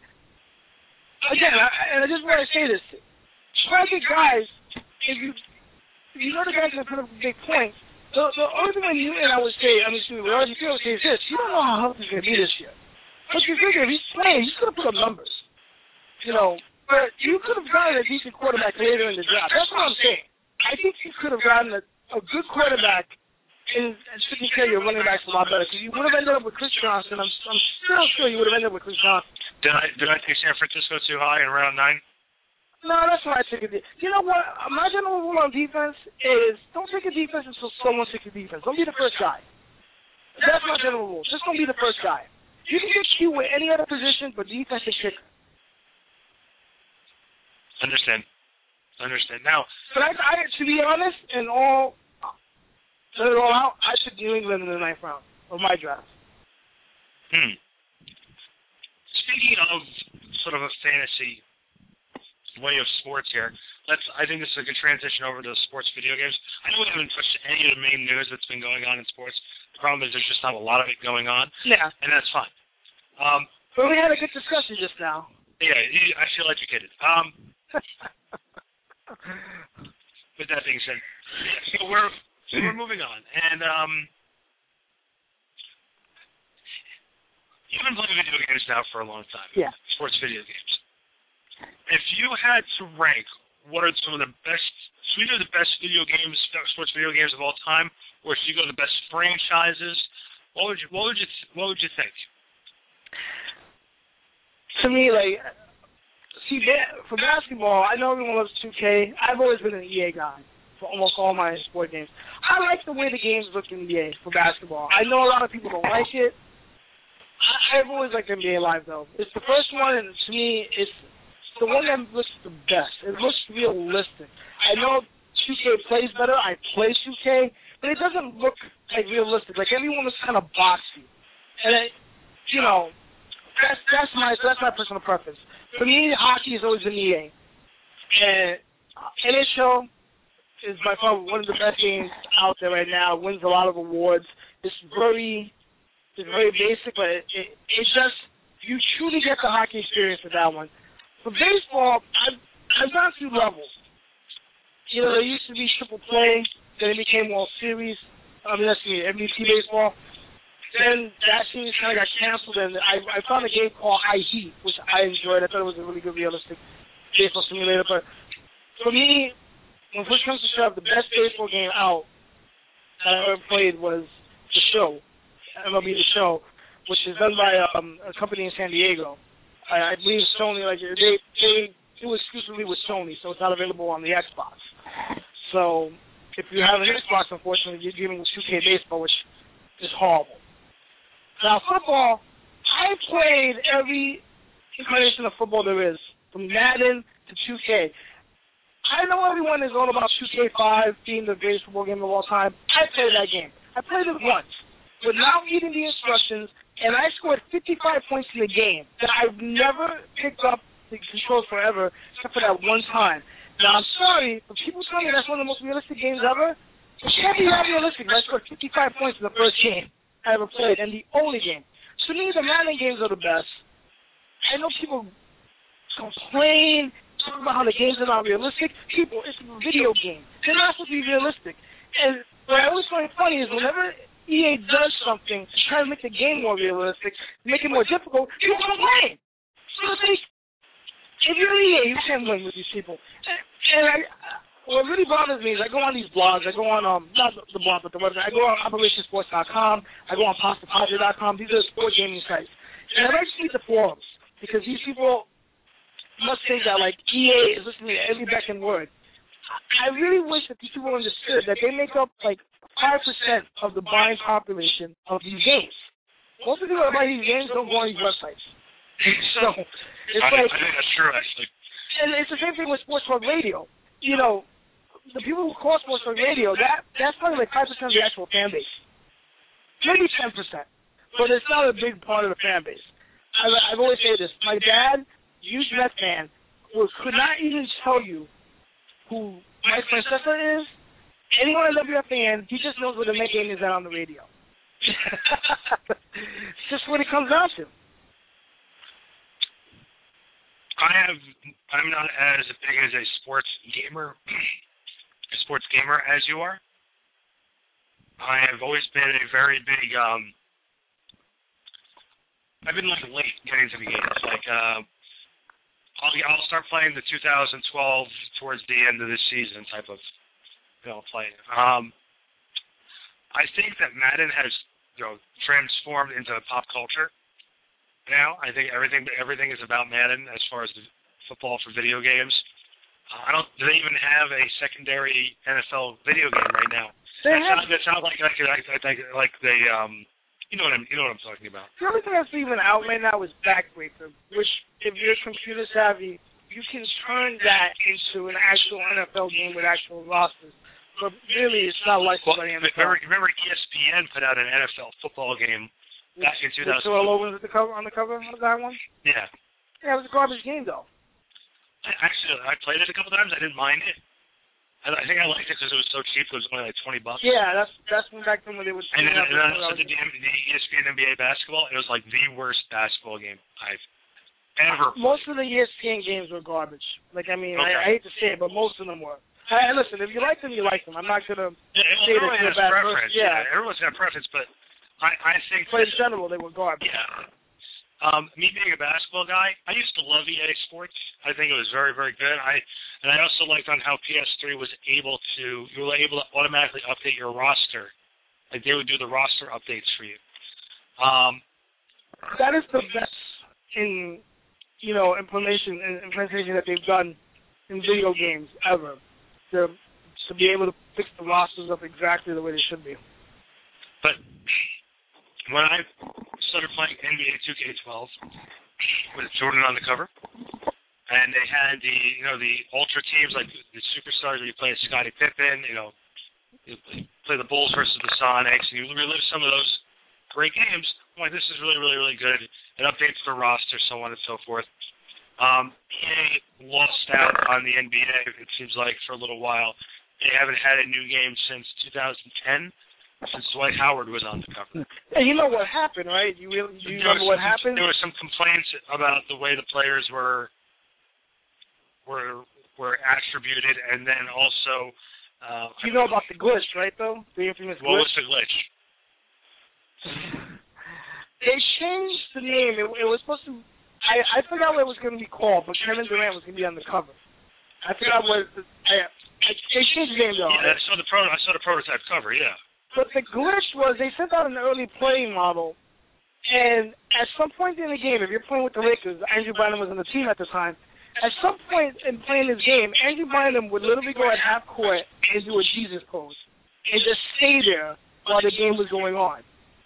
just want to say this: try to get guys. If you know the guys that put up big points, the only thing with Newton, I would say, with RG3, I would say is this: you don't know how healthy he's going to be this year. But you figure if he's playing, he's going to put up numbers. But you could have gotten a decent quarterback later in the draft. That's what I'm saying. I think you could have gotten a good quarterback and taking care of your running backs a lot better. Because you would have ended up with Chris Johnson. I'm still sure you would have ended up with Chris Johnson. Did I take San Francisco too high in round 9? No, that's what I took it. You know what? My general rule on defense is don't take a defense until someone takes a defense. Don't be the first guy. That's my general rule. Just don't be the first guy. You can get cute with any other position, but defense is kicker. Understand. Now, but I to be honest, let it all out, I took New England in the 9th round of my draft. Speaking of sort of a fantasy way of sports here, I think this is a good transition over to sports video games. I know we haven't touched any of the main news that's been going on in sports. The problem is there's just not a lot of it going on. Yeah. And that's fine. But we had a good discussion just now. Yeah, I feel educated. With that being said, so we're moving on, and you've been playing video games now for a long time. Yeah. Sports video games. If you had to rank what are some of the best, either the best video games, sports video games of all time, or if you go the best franchises, what would you think? To me, for basketball, I know everyone loves 2K. I've always been an EA guy for almost all my sport games. I like the way the games look in EA for basketball. I know a lot of people don't like it. I've always liked NBA Live, though. It's the first one, and to me, it's the one that looks the best. It looks realistic. I know 2K plays better. I play 2K, but it doesn't look realistic. Everyone is kind of boxy, and that's my personal preference. For me, hockey has always been EA, and NHL is by far one of the best games out there right now. It wins a lot of awards. It's very basic, but it just, you truly get the hockey experience with that one. For baseball, I've gone through levels. There used to be Triple Play, then it became World Series. MVP baseball. Then that series kind of got canceled, and I found a game called High Heat, which I enjoyed. I thought it was a really good, realistic baseball simulator. But for me, when push comes to shove, the best baseball game out that I ever played was The Show, MLB The Show, which is done by a company in San Diego. I believe Sony, they do exclusively with Sony, so it's not available on the Xbox. So if you have an Xbox, unfortunately, you're dealing with 2K baseball, which is horrible. Now, football, I played every incarnation of football there is, from Madden to 2K. I know everyone is all about 2K5 being the greatest football game of all time. I played that game. I played it once without reading the instructions, and I scored 55 points in the game that I've never picked up the controls forever, except for that one time. Now, I'm sorry, but people tell me that's one of the most realistic games ever. It can't be that realistic. I scored 55 points in the first game I ever played, and the only game. To me, the Madden games are the best. I know people complain, talk about how the games are not realistic. People, it's a video game. They're not supposed to be realistic. And what I always find funny is whenever EA does something to try to make the game more realistic, make it more difficult, people complain. So if you're EA, you can't win with these people. And what really bothers me is I go on these blogs. I go on not the blog, but the website. I go on OperationSports.com. I go on PastaPadre.com. These are sport gaming sites, and I like to read the forums because these people must think that like EA is listening to every beck and word. I really wish that these people understood that they make up like 5% of the buying population of these games. Most of the people that buy these games don't go on these websites. So it's I think that's true, actually. And it's the same thing with sports talk radio. You know, the people who call sports talk radio, that's probably like 5% of the actual fan base. Maybe 10%. But it's not a big part of the fan base. I've always said this. My dad, huge Mets fan, could not even tell you who Mike Francesa is. Anyone at WFAN, he just knows what the Met game is on the radio. It's just what it comes down to. I'm not as big as a sports gamer as you are. I have always been a very big. I've been like late getting into the games. Like I'll start playing the 2012 towards the end of the season type of play. I think that Madden has transformed into pop culture. Now I think everything is about Madden as far as the football for video games. Do they even have a secondary NFL video game right now? That sounds like they you know what I'm talking about. The only thing that's even out right now is Backbreaker, which if you're computer savvy, you can turn that into an actual NFL game with actual rosters. But really, it's not licensed by the NFL. Remember ESPN put out an NFL football game back in 2000. So Logan on the cover of that one? Yeah. Yeah, it was a garbage game, though. Actually, I played it a couple times. I didn't mind it. I think I liked it because it was so cheap. It was only like $20. Yeah, that's when back then when they would. And then I also did the ESPN NBA basketball. It was like the worst basketball game I've ever played. Most of the ESPN games were garbage. Like, I mean, okay. I hate to say it, but most of them were. Hey, listen, if you like them, you like them. I'm not going to say that you're a bad preference. person. Yeah, everyone's got a preference, but I think... But in general, they were garbage. Yeah. Me being a basketball guy, I used to love EA Sports. I think it was very, very good. And I also liked on how PS3 was able to automatically update your roster. Like they would do the roster updates for you. That is the best implementation that they've done in video games ever. To be able to fix the rosters up exactly the way they should be. But when I started playing NBA 2K12 with Jordan on the cover, and they had the ultra teams like the superstars where you play Scottie Pippen, you play the Bulls versus the Sonics, and you relive some of those great games. I'm like, this is really, really, really good. It updates the roster, so on and so forth. EA lost out on the NBA, it seems like, for a little while. They haven't had a new game since 2010, since Dwight Howard was on the cover. Hey, you know what happened, right? Do you remember what happened? There were some complaints about the way the players were attributed, and then also... you know about the glitch, right, though? The infamous glitch? What was the glitch? They changed the name. It was supposed to... I forgot what it was going to be called, but Kevin Durant was going to be on the cover. I forgot what... They changed the name, though. Yeah, I saw the prototype cover, yeah. But the glitch was they sent out an early playing model, and at some point in the game, if you're playing with the Lakers, Andrew Bynum was on the team at the time, at some point in playing this game, Andrew Bynum would literally go at half court and do a Jesus pose and just stay there while the game was going on.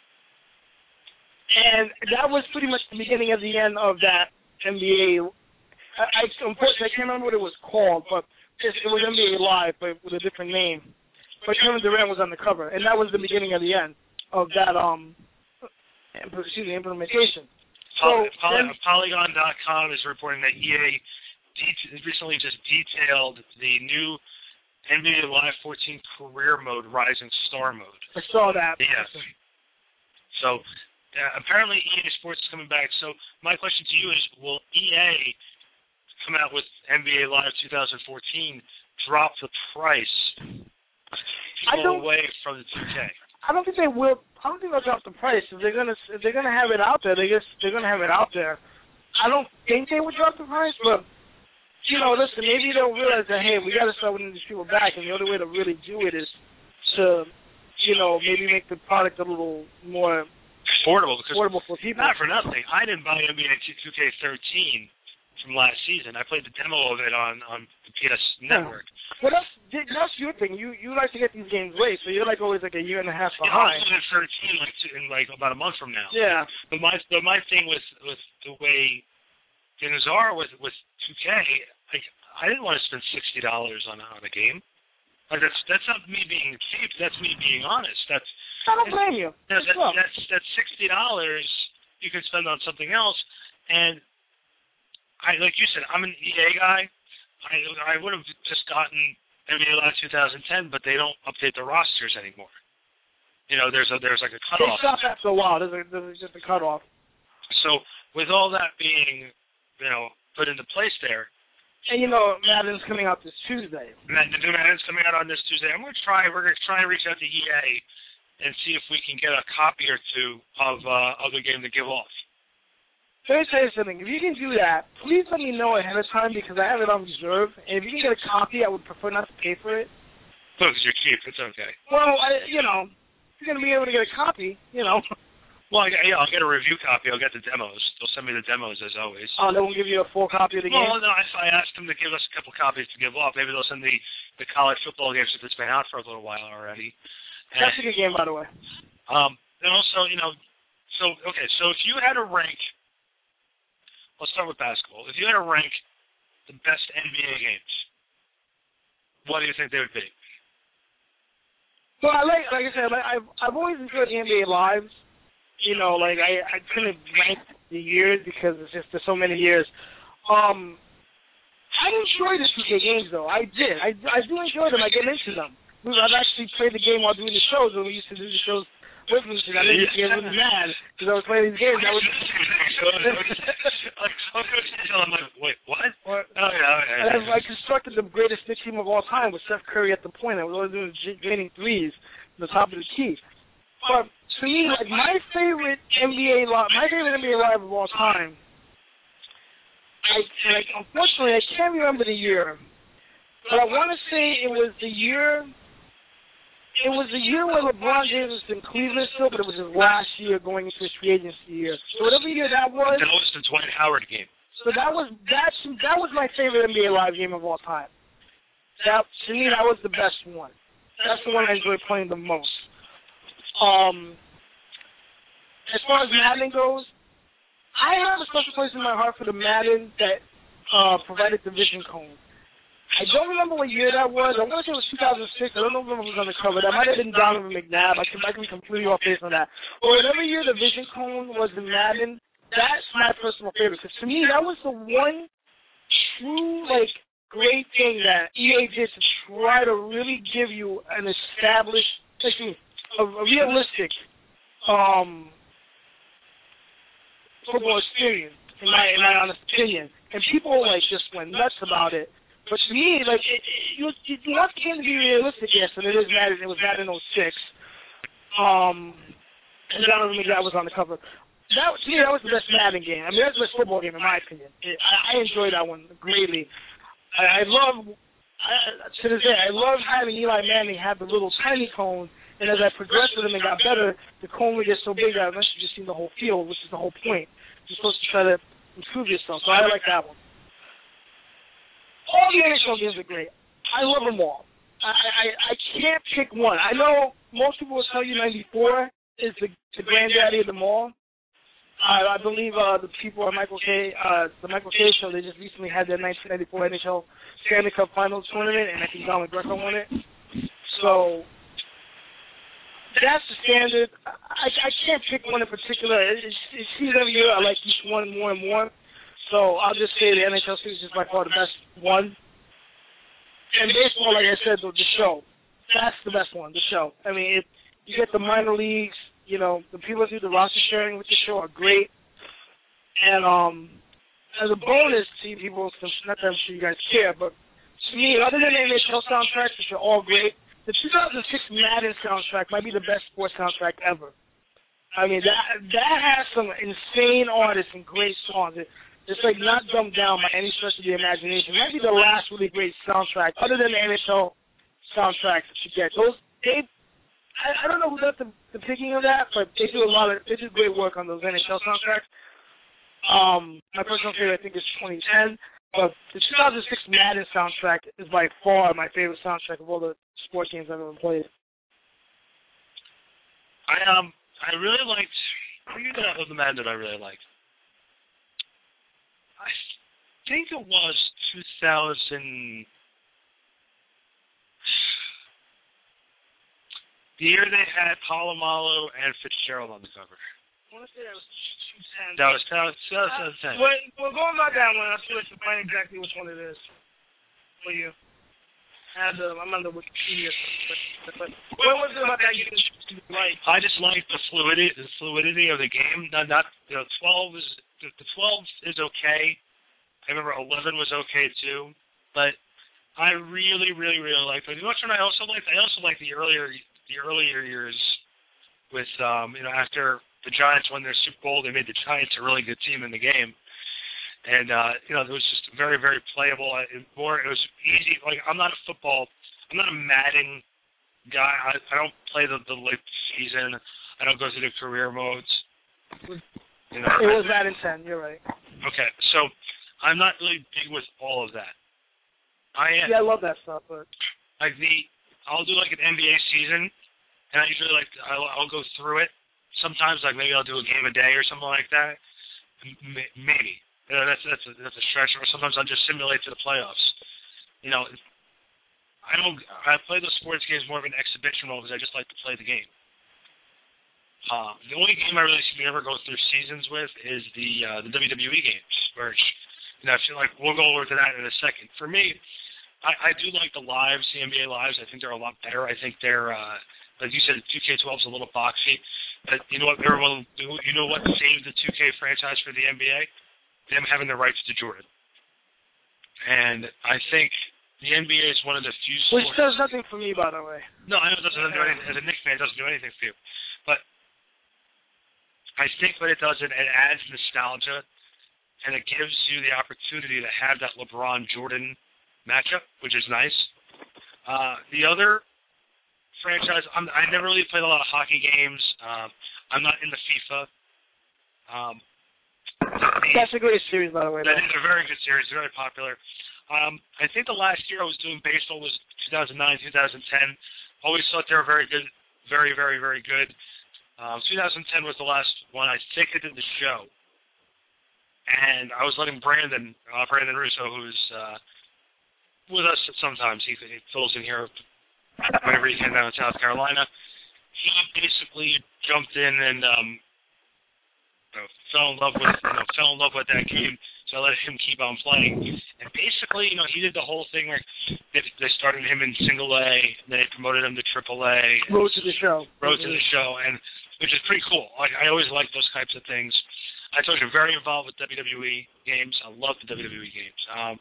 And that was pretty much the beginning of the end of that NBA. Unfortunately, I can't remember what it was called, but it was NBA Live, but with a different name. But Kevin Durant was on the cover, and that was the beginning of the end of that implementation. So Polygon.com is reporting that EA recently just detailed the new NBA Live 14 Career Mode Rising Star Mode. I saw that. Yes. So apparently EA Sports is coming back. So my question to you is, will EA come out with NBA Live 2014, drop the price, away from the 2K? I don't think they will. I don't think they'll drop the price. If they're gonna have it out there, they're gonna have it out there. I don't think they would drop the price, but listen, maybe they'll realize that, hey, we got to start winning these people back, and the only way to really do it is to, maybe make the product a little more affordable for people. Not for nothing. I didn't buy NBA 2K13 from last season. I played the demo of it on the PS Network. Well, that's your thing. You like to get these games late, so you're always a year and a half behind. I'm at 13 in about a month from now. Yeah. But my thing with the way things are with 2K, I didn't want to spend $60 on a game. That's not me being cheap. That's me being honest. I don't blame you. That's $60 you can spend on something else. And like you said, I'm an EA guy. I would have just gotten NBA Live 2010, but they don't update the rosters anymore. There's like a cutoff. They stop after a while. There's just a cutoff. So with all that being, put into place there. And Madden's coming out this Tuesday. Madden's coming out on this Tuesday. We're going to try and reach out to EA and see if we can get a copy or two of the game to give off. Let me tell you something. If you can do that, please let me know ahead of time because I have it on reserve. And if you can get a copy, I would prefer not to pay for it. Well, because you're cheap. It's okay. Well, you're going to be able to get a copy, Well, I'll get a review copy. I'll get the demos. They'll send me the demos as always. Oh, they won't give you a full copy of the game? Well, no, I asked them to give us a couple copies to give off. Maybe they'll send the college football game since it's been out for a little while already. That's a good game, by the way. And also, so if you had to rank, let's start with basketball. If you had to rank the best NBA games, what do you think they would be? Well, like I said, I've always enjoyed the NBA Lives. I couldn't rank the years because there's so many years. I enjoy the 2K games, though. I did. I do enjoy them. I get into them. I've actually played the game while doing the shows when we used to do the shows with me. I didn't get really mad because I was playing these games. I'm like, wait, what? Oh, yeah. I constructed the greatest team of all time with Steph Curry at the point. I was always doing draining threes from the top of the key. But to me, my favorite NBA Live of all time, unfortunately, I can't remember the year, but I want to say it was the year where LeBron James was in Cleveland still, but it was his last year going into his free agency year. So whatever year that was. That was the Dwight Howard game. So that was my favorite NBA Live game of all time. To me, that was the best one. That's the one I enjoyed playing the most. As far as Madden goes, I have a special place in my heart for the Madden that provided the Vision Cone. I don't remember what year that was. I want to say it was 2006. I don't know if it was on the cover. That might have been Donovan McNabb. I could be completely off base on that. But whatever year the Vision Cone was in Madden, that's my personal favorite. Because to me, that was the one true, great thing that EA did to try to really give you an established, a realistic football experience, in my honest opinion. And people just went nuts about it. But to me, you want the game to be realistic, yes, and it is Madden. It was Madden 06. And Donovan McNabb was on the cover. To me, that was the best Madden game. I mean, that's the best football game, in my opinion. I enjoyed that one greatly. To this day, I love having Eli Manning have the little tiny cone, and as I progressed with him and got better, the cone would get so big that I eventually just seen the whole field, which is the whole point. You're supposed to try to improve yourself, so I like that one. All the NHL games are great. I love them all. I can't pick one. I know most people will tell you 94 is the granddaddy of them all. I believe the people at the Michael K show, they just recently had their 1994 NHL Stanley Cup Finals tournament, and I think Don McGregor won it. So that's the standard. I can't pick one in particular. It seems every year I like each one more and more. So I'll just say the NHL series is by far the best one. And baseball, like I said, the show. That's the best one, the show. I mean, you get the minor leagues, the people who do the roster sharing with the show are great. And as a bonus to you people, not that I'm sure you guys care, but to me, other than the NHL soundtracks, which are all great, the 2006 Madden soundtrack might be the best sports soundtrack ever. I mean, that has some insane artists and great songs. It's like not dumbed down by any stretch of the imagination. Maybe the last really great soundtrack, other than the NHL soundtracks that you get. I don't know who does the picking of that, but they do great work on those NHL soundtracks. My personal favorite, I think, is 2010. But the 2006 Madden soundtrack is by far my favorite soundtrack of all the sports games I've ever played. I really liked. What year of the Madden that I really liked? I think it was 2000. The year they had Polamalu and Fitzgerald on the cover. I want to say that was 2010. That was 2010. We're going back that one. I'll see if I can find exactly which one it is for you. I'm on the Wikipedia. But what was it about that you like? I just liked the fluidity of the game. Not 12 is the 12 is okay. I remember 11 was okay too, but I really liked it. You know what I also liked? I also liked the earlier years with after the Giants won their Super Bowl, they made the Giants a really good team in the game. And, it was just very, very playable. It was easy. Like, I'm not a Madden guy. I don't play the late season. I don't go through the career modes. It was Madden 10, you're right. Okay, so I'm not really big with all of that. Yeah, I love that stuff, but... I'll do like an NBA season, and I usually I'll go through it. Sometimes, like, maybe I'll do a game a day or something like that. Maybe. That's a stretch. Or sometimes I'll just simulate to the playoffs. I play those sports games more of an exhibition role because I just like to play the game. The only game I really seem to ever go through seasons with is the WWE games, which, I feel like we'll go over to that in a second. For me, I do like the lives, the NBA lives. I think they're a lot better. I think they're, like you said, 2K12 is a little boxy. But you know what everyone do? You know what saved the 2K franchise for the NBA? Them having the rights to Jordan. And I think the NBA is one of the few sports... Which does nothing for me, by the way. No, I know it doesn't do anything. As a Knicks fan, it doesn't do anything for you. But I think what it does, it adds nostalgia, and it gives you the opportunity to have that LeBron-Jordan matchup, which is nice. The other franchise, I never really played a lot of hockey games. I'm not into FIFA. That's a great series, by the way. That is a very good series, very popular. I think the last year I was doing baseball was 2009, 2010. Always thought they were very good, very, very, very good. 2010 was the last one. I think I did the show. And I was letting Brandon Russo, who's with us sometimes, he fills in here whenever he came down to South Carolina. He basically jumped in and fell in love with that game. So I let him keep on playing. And basically, he did the whole thing where they started him in single A, then they promoted him to triple A. Road to the show, and which is pretty cool. I always like those types of things. I told you, very involved with WWE games. I love the WWE games.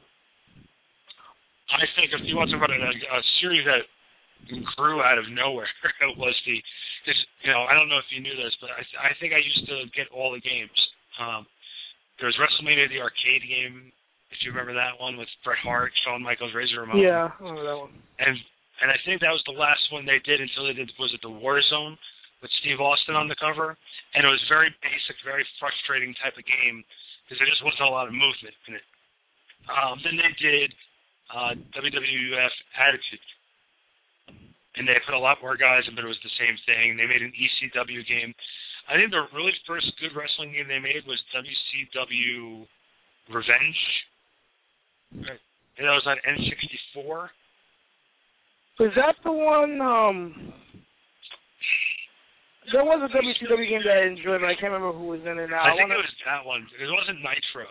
I think if you want to talk about a series that grew out of nowhere, it was I don't know if you knew this, but I think I used to get all the games. There was WrestleMania, the arcade game, if you remember that one, with Bret Hart, Shawn Michaels, Razor Ramon. Yeah, I remember that one. And I think that was the last one they did until they did, was it the Warzone with Steve Austin on the cover? And it was very basic, very frustrating type of game because there just wasn't a lot of movement in it. Then they did WWF Attitude. And they put a lot more guys in, but it was the same thing. They made an ECW game. I think the really first good wrestling game they made was WCW Revenge. And that was on N64. Was that the one, there was a WCW game that I enjoyed, but I can't remember who was in it now. I think it was that one. It wasn't Nitro.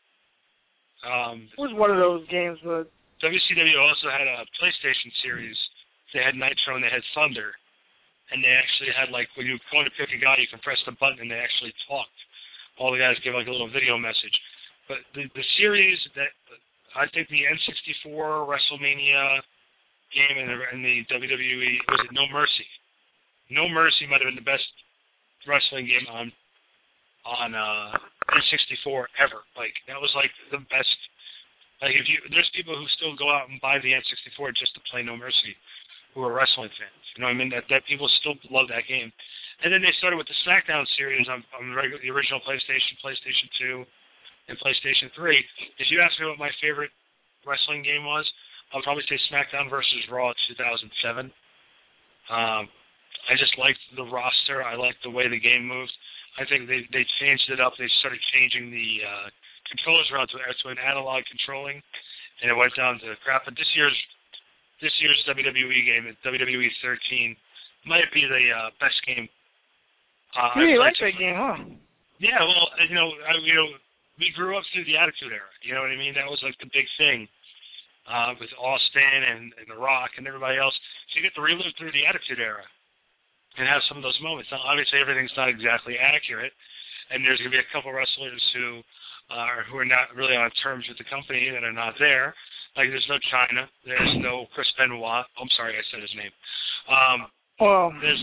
It was one of those games, but... WCW also had a PlayStation series. They had Nitro and they had Thunder. And they actually had, like, when you go to pick a guy, you can press the button and they actually talked. All the guys give, like, a little video message. But the series that, I think the N64 WrestleMania game and the WWE, was it No Mercy? No Mercy might have been the best wrestling game on N64 ever. Like, that was like the best. Like, there's people who still go out and buy the N64 just to play No Mercy, who are wrestling fans. You know what I mean? That people still love that game. And then they started with the SmackDown series on the original PlayStation, PlayStation 2, and PlayStation 3. If you ask me what my favorite wrestling game was, I'll probably say SmackDown versus Raw 2007. I just liked the roster. I liked the way the game moved. I think they changed it up. They started changing the controllers around to an analog controlling, and it went down to crap. But this year's WWE game, WWE 13, might be the best game. You like that game, huh? Yeah, well, we grew up through the Attitude Era. You know what I mean? That was like the big thing with Austin and The Rock and everybody else. So you get to relive through the Attitude Era and have some of those moments. Now, obviously, everything's not exactly accurate, and there's going to be a couple wrestlers who are not really on terms with the company that are not there. Like, there's no China. There's no Chris Benoit. I'm sorry, I said his name. There's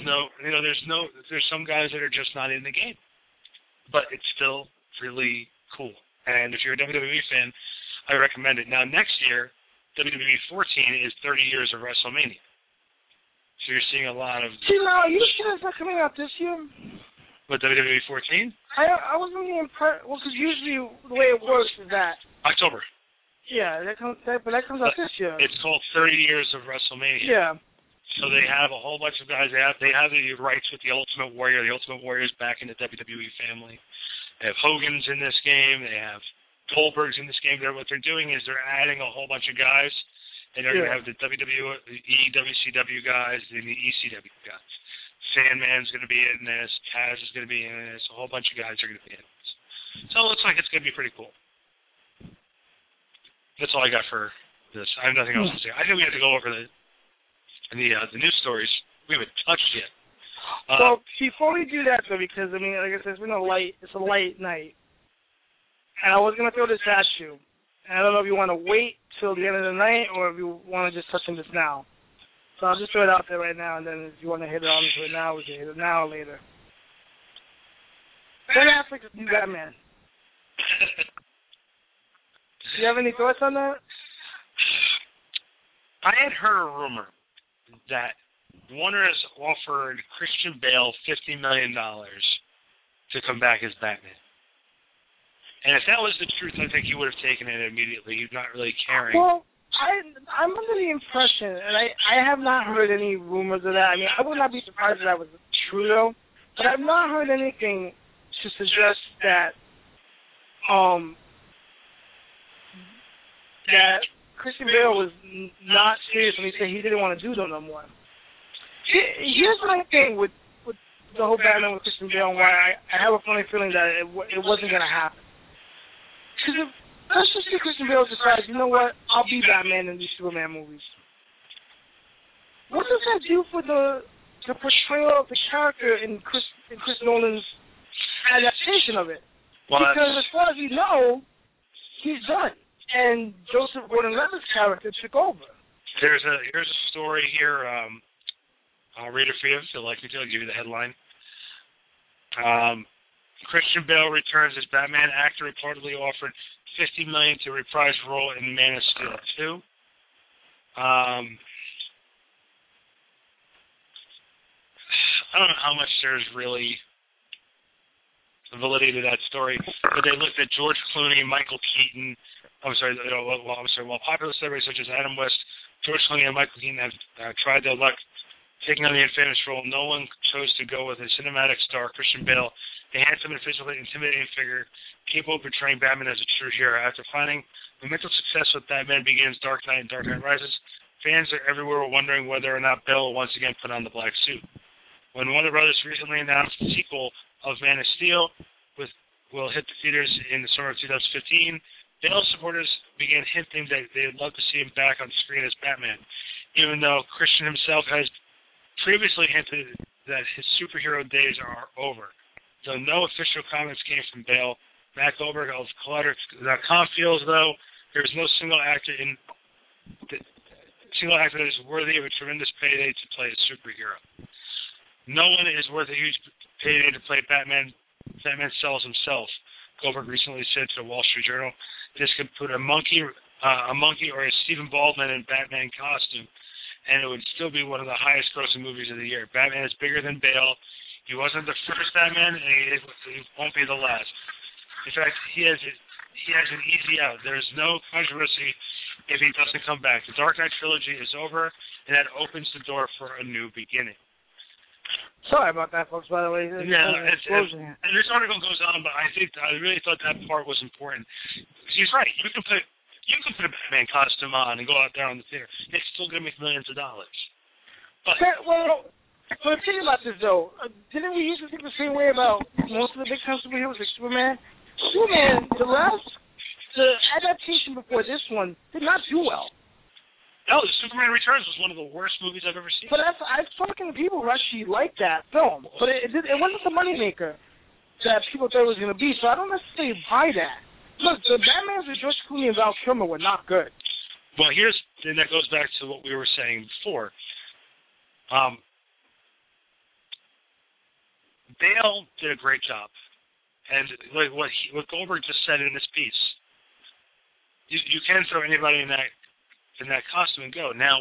some guys that are just not in the game. But it's still really cool. And if you're a WWE fan, I recommend it. Now, next year, WWE 14 is 30 years of WrestleMania. So you're seeing a lot of... See, now, are you sure it's not coming out this year? What, WWE 14? I wasn't really impressed. Well, because usually the way it works is that... October. Yeah, that comes out this year. It's called 30 Years of WrestleMania. Yeah. So they have a whole bunch of guys. They have the rights with the Ultimate Warrior. The Ultimate Warrior is back in the WWE family. They have Hogan's in this game. They have Goldberg's in this game. What they're doing is they're adding a whole bunch of guys, and they're going to have the WWE, WCW guys, and the ECW guys. Sandman's going to be in this. Taz is going to be in this. A whole bunch of guys are going to be in this. So it looks like it's going to be pretty cool. That's all I got for this. I have nothing else to say. I think we have to go over the news stories. We haven't touched yet. Well, before we do that, though, because, I mean, like I said, it's a light night. And I was going to throw this at you. And I don't know if you want to wait till the end of the night or if you want to just touch on this now. So I'll just throw it out there right now, and then if you want to hit it on to it now, we can hit it now or later. Ben Affleck's new Batman. Do you have any thoughts on that? I had heard a rumor that Warner has offered Christian Bale $50 million to come back as Batman. And if that was the truth, I think he would have taken it immediately. He's not really caring. Well, I'm under the impression, and I have not heard any rumors of that. I mean, I would not be surprised if that was true, though. But I've not heard anything to suggest that that Christian Bale was not serious when he said he didn't want to do them no more. Here's my thing with the whole Batman with Christian Bale and why I have a funny feeling that it wasn't going to happen. Because let's just say Christian Bale decides, you know what, I'll be Batman in these Superman movies. What does that do for the portrayal of the character in Chris Nolan's adaptation of it? Well, because as far as we know, he's done. And Joseph Gordon-Levitt's character took over. Here's a story here. I'll read it for you if you'd like me to. I'll give you the headline. Christian Bale returns as Batman. Actor reportedly offered $50 million to reprise role in Man of Steel 2. I don't know how much there's really validity to that story, but they looked at George Clooney, Michael Keaton. While popular celebrities such as Adam West, George Clooney, and Michael Keaton have tried their luck taking on the infamous role, no one chose to go with a cinematic star, Christian Bale, the handsome and physically intimidating figure capable of portraying Batman as a true hero. After finding momental success with Batman Begins, Dark Knight, and Dark Knight Rises, fans everywhere were wondering whether or not Bale will once again put on the black suit. When Warner Brothers recently announced the sequel of Man of Steel will hit the theaters in the summer of 2015, Bale supporters began hinting that they'd love to see him back on screen as Batman, even though Christian himself has previously hinted that his superhero days are over. Though no official comments came from Bale, Matt Goldberg of Collider.com feels, though, there is no single actor that is worthy of a tremendous payday to play a superhero. No one is worth a huge payday to play Batman. Batman sells himself. Goldberg recently said to the Wall Street Journal, this could put a monkey or a Stephen Baldwin in Batman costume, and it would still be one of the highest grossing movies of the year. Batman is bigger than Bale. He wasn't the first Batman, and he won't be the last. In fact, he has an easy out. There's no controversy if he doesn't come back. The Dark Knight trilogy is over, and that opens the door for a new beginning. Sorry about that, folks, by the way. And this article goes on, but I really thought that part was important. He's right. You can put a Batman costume on and go out there on the theater. It's still going to make millions of dollars. But think about this, though. Didn't we used to think the same way about most of the big-time superheroes, like Superman? The adaptation before this one did not do well. No, Superman Returns was one of the worst movies I've ever seen. But I've spoken to people who actually liked that film. But it wasn't the moneymaker that people thought it was going to be, so I don't necessarily buy that. Look, the Batmans with George Clooney and Val Kilmer were not good. Well, and that goes back to what we were saying before. Bale did a great job. And like what Goldberg just said in this piece, you can throw anybody in that costume and go. Now,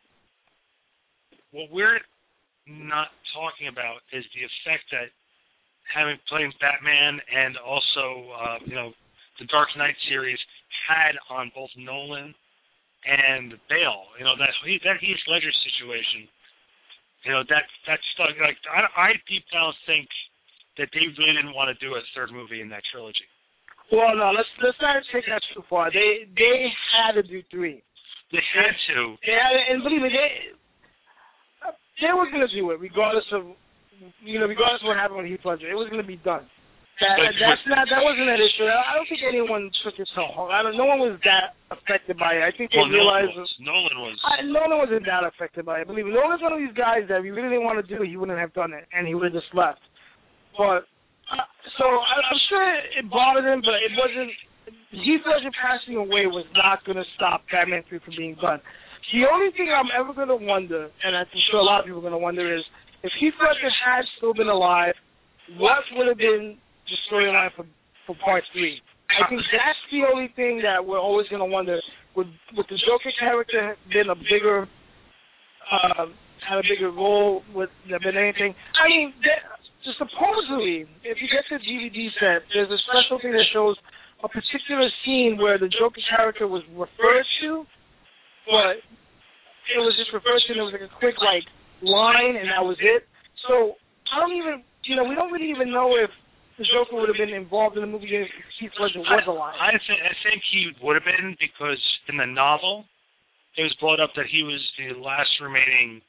what we're not talking about is the effect that playing Batman and also the Dark Knight series had on both Nolan and Bale. That Heath Ledger situation. That stuck. Like I deep down think that they really didn't want to do a third movie in that trilogy. Well, no, let's not take that too far. They had to do 3. They had to. And believe me, they were going to do it, regardless of what happened with Heath Ledger. It was going to be done. That wasn't an issue. I don't think anyone took it so hard. No one was that affected by it. I think they realized Nolan was. Nolan wasn't that affected by it. Believe me, Nolan's one of these guys that if he really didn't want to do it, he wouldn't have done it, and he would have just left. But so I'm sure it bothered him, but it wasn't. Heath Ledger passing away was not going to stop Batman 3 from being done. The only thing I'm ever going to wonder, and I'm sure a lot of people are going to wonder, is if Heath Ledger had still been alive, what would have been the storyline for Part 3? I think that's the only thing that we're always going to wonder. Would the Joker character been a bigger, had a bigger role? Would there been anything? I mean, supposedly, if you get the DVD set, there's a special thing that shows a particular scene where the Joker character was referred to, but it was just referred to, and it was like a quick line, and that was it. So I don't even, we don't really even know if the Joker would have been involved in the movie if Heath Ledger was alive. I think he would have been, because in the novel, it was brought up that he was the last remaining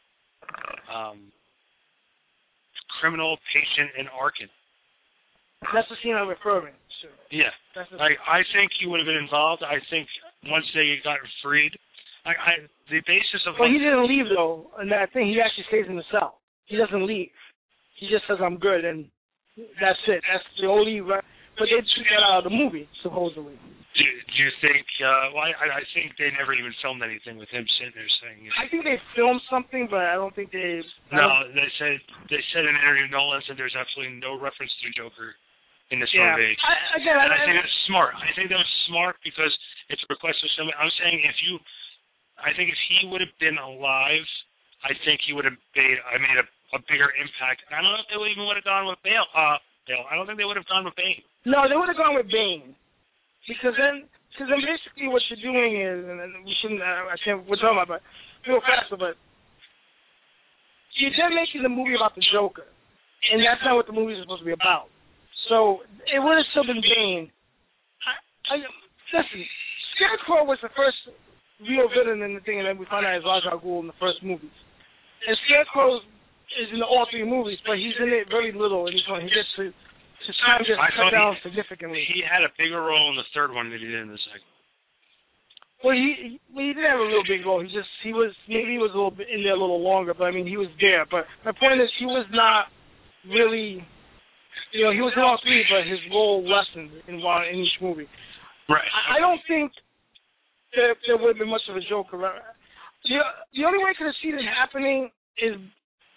criminal patient in Arkham. That's the scene I'm referring to. Yeah. I think he would have been involved. I think once they got freed, the basis of... Well, he didn't leave, though, and that thing, he actually stays in the cell. He doesn't leave. He just says, I'm good, and that's it. That's the only... But they took that out of the movie, supposedly. Do you think... I think they never even filmed anything with him sitting there saying... I think they filmed something, but I don't think they... they said in an interview, Nolan said there's absolutely no reference to Joker in this movie. I think that's smart. I think that was smart because it's a request of somebody. I'm saying I think if he would have been alive, I think he would have made a bigger impact. I don't know if they would even gone with Bale. I don't think they would have gone with Bane. No, they would have gone with Bane. Because then basically what you're doing is, and we shouldn't, we're talking about, but real faster, but you're then making the movie about the Joker. And that's not what the movie is supposed to be about. So it would have still been Bane. Listen, Scarecrow was the first real villain in the thing, and then we found out as Ra's al Ghul in the first movies. And Scarecrow is in all 3 movies, but he's in it very little, and he gets to his time just cut down significantly. He had a bigger role in the third one than he did in the second. Well, he didn't have a real big role. He was a little bit in there a little longer, but I mean he was there. But my point is he was not really. He was in all 3, but his role lessened in each movie. Right. I don't think there would have been much of a Joker. The only way I could have seen it happening is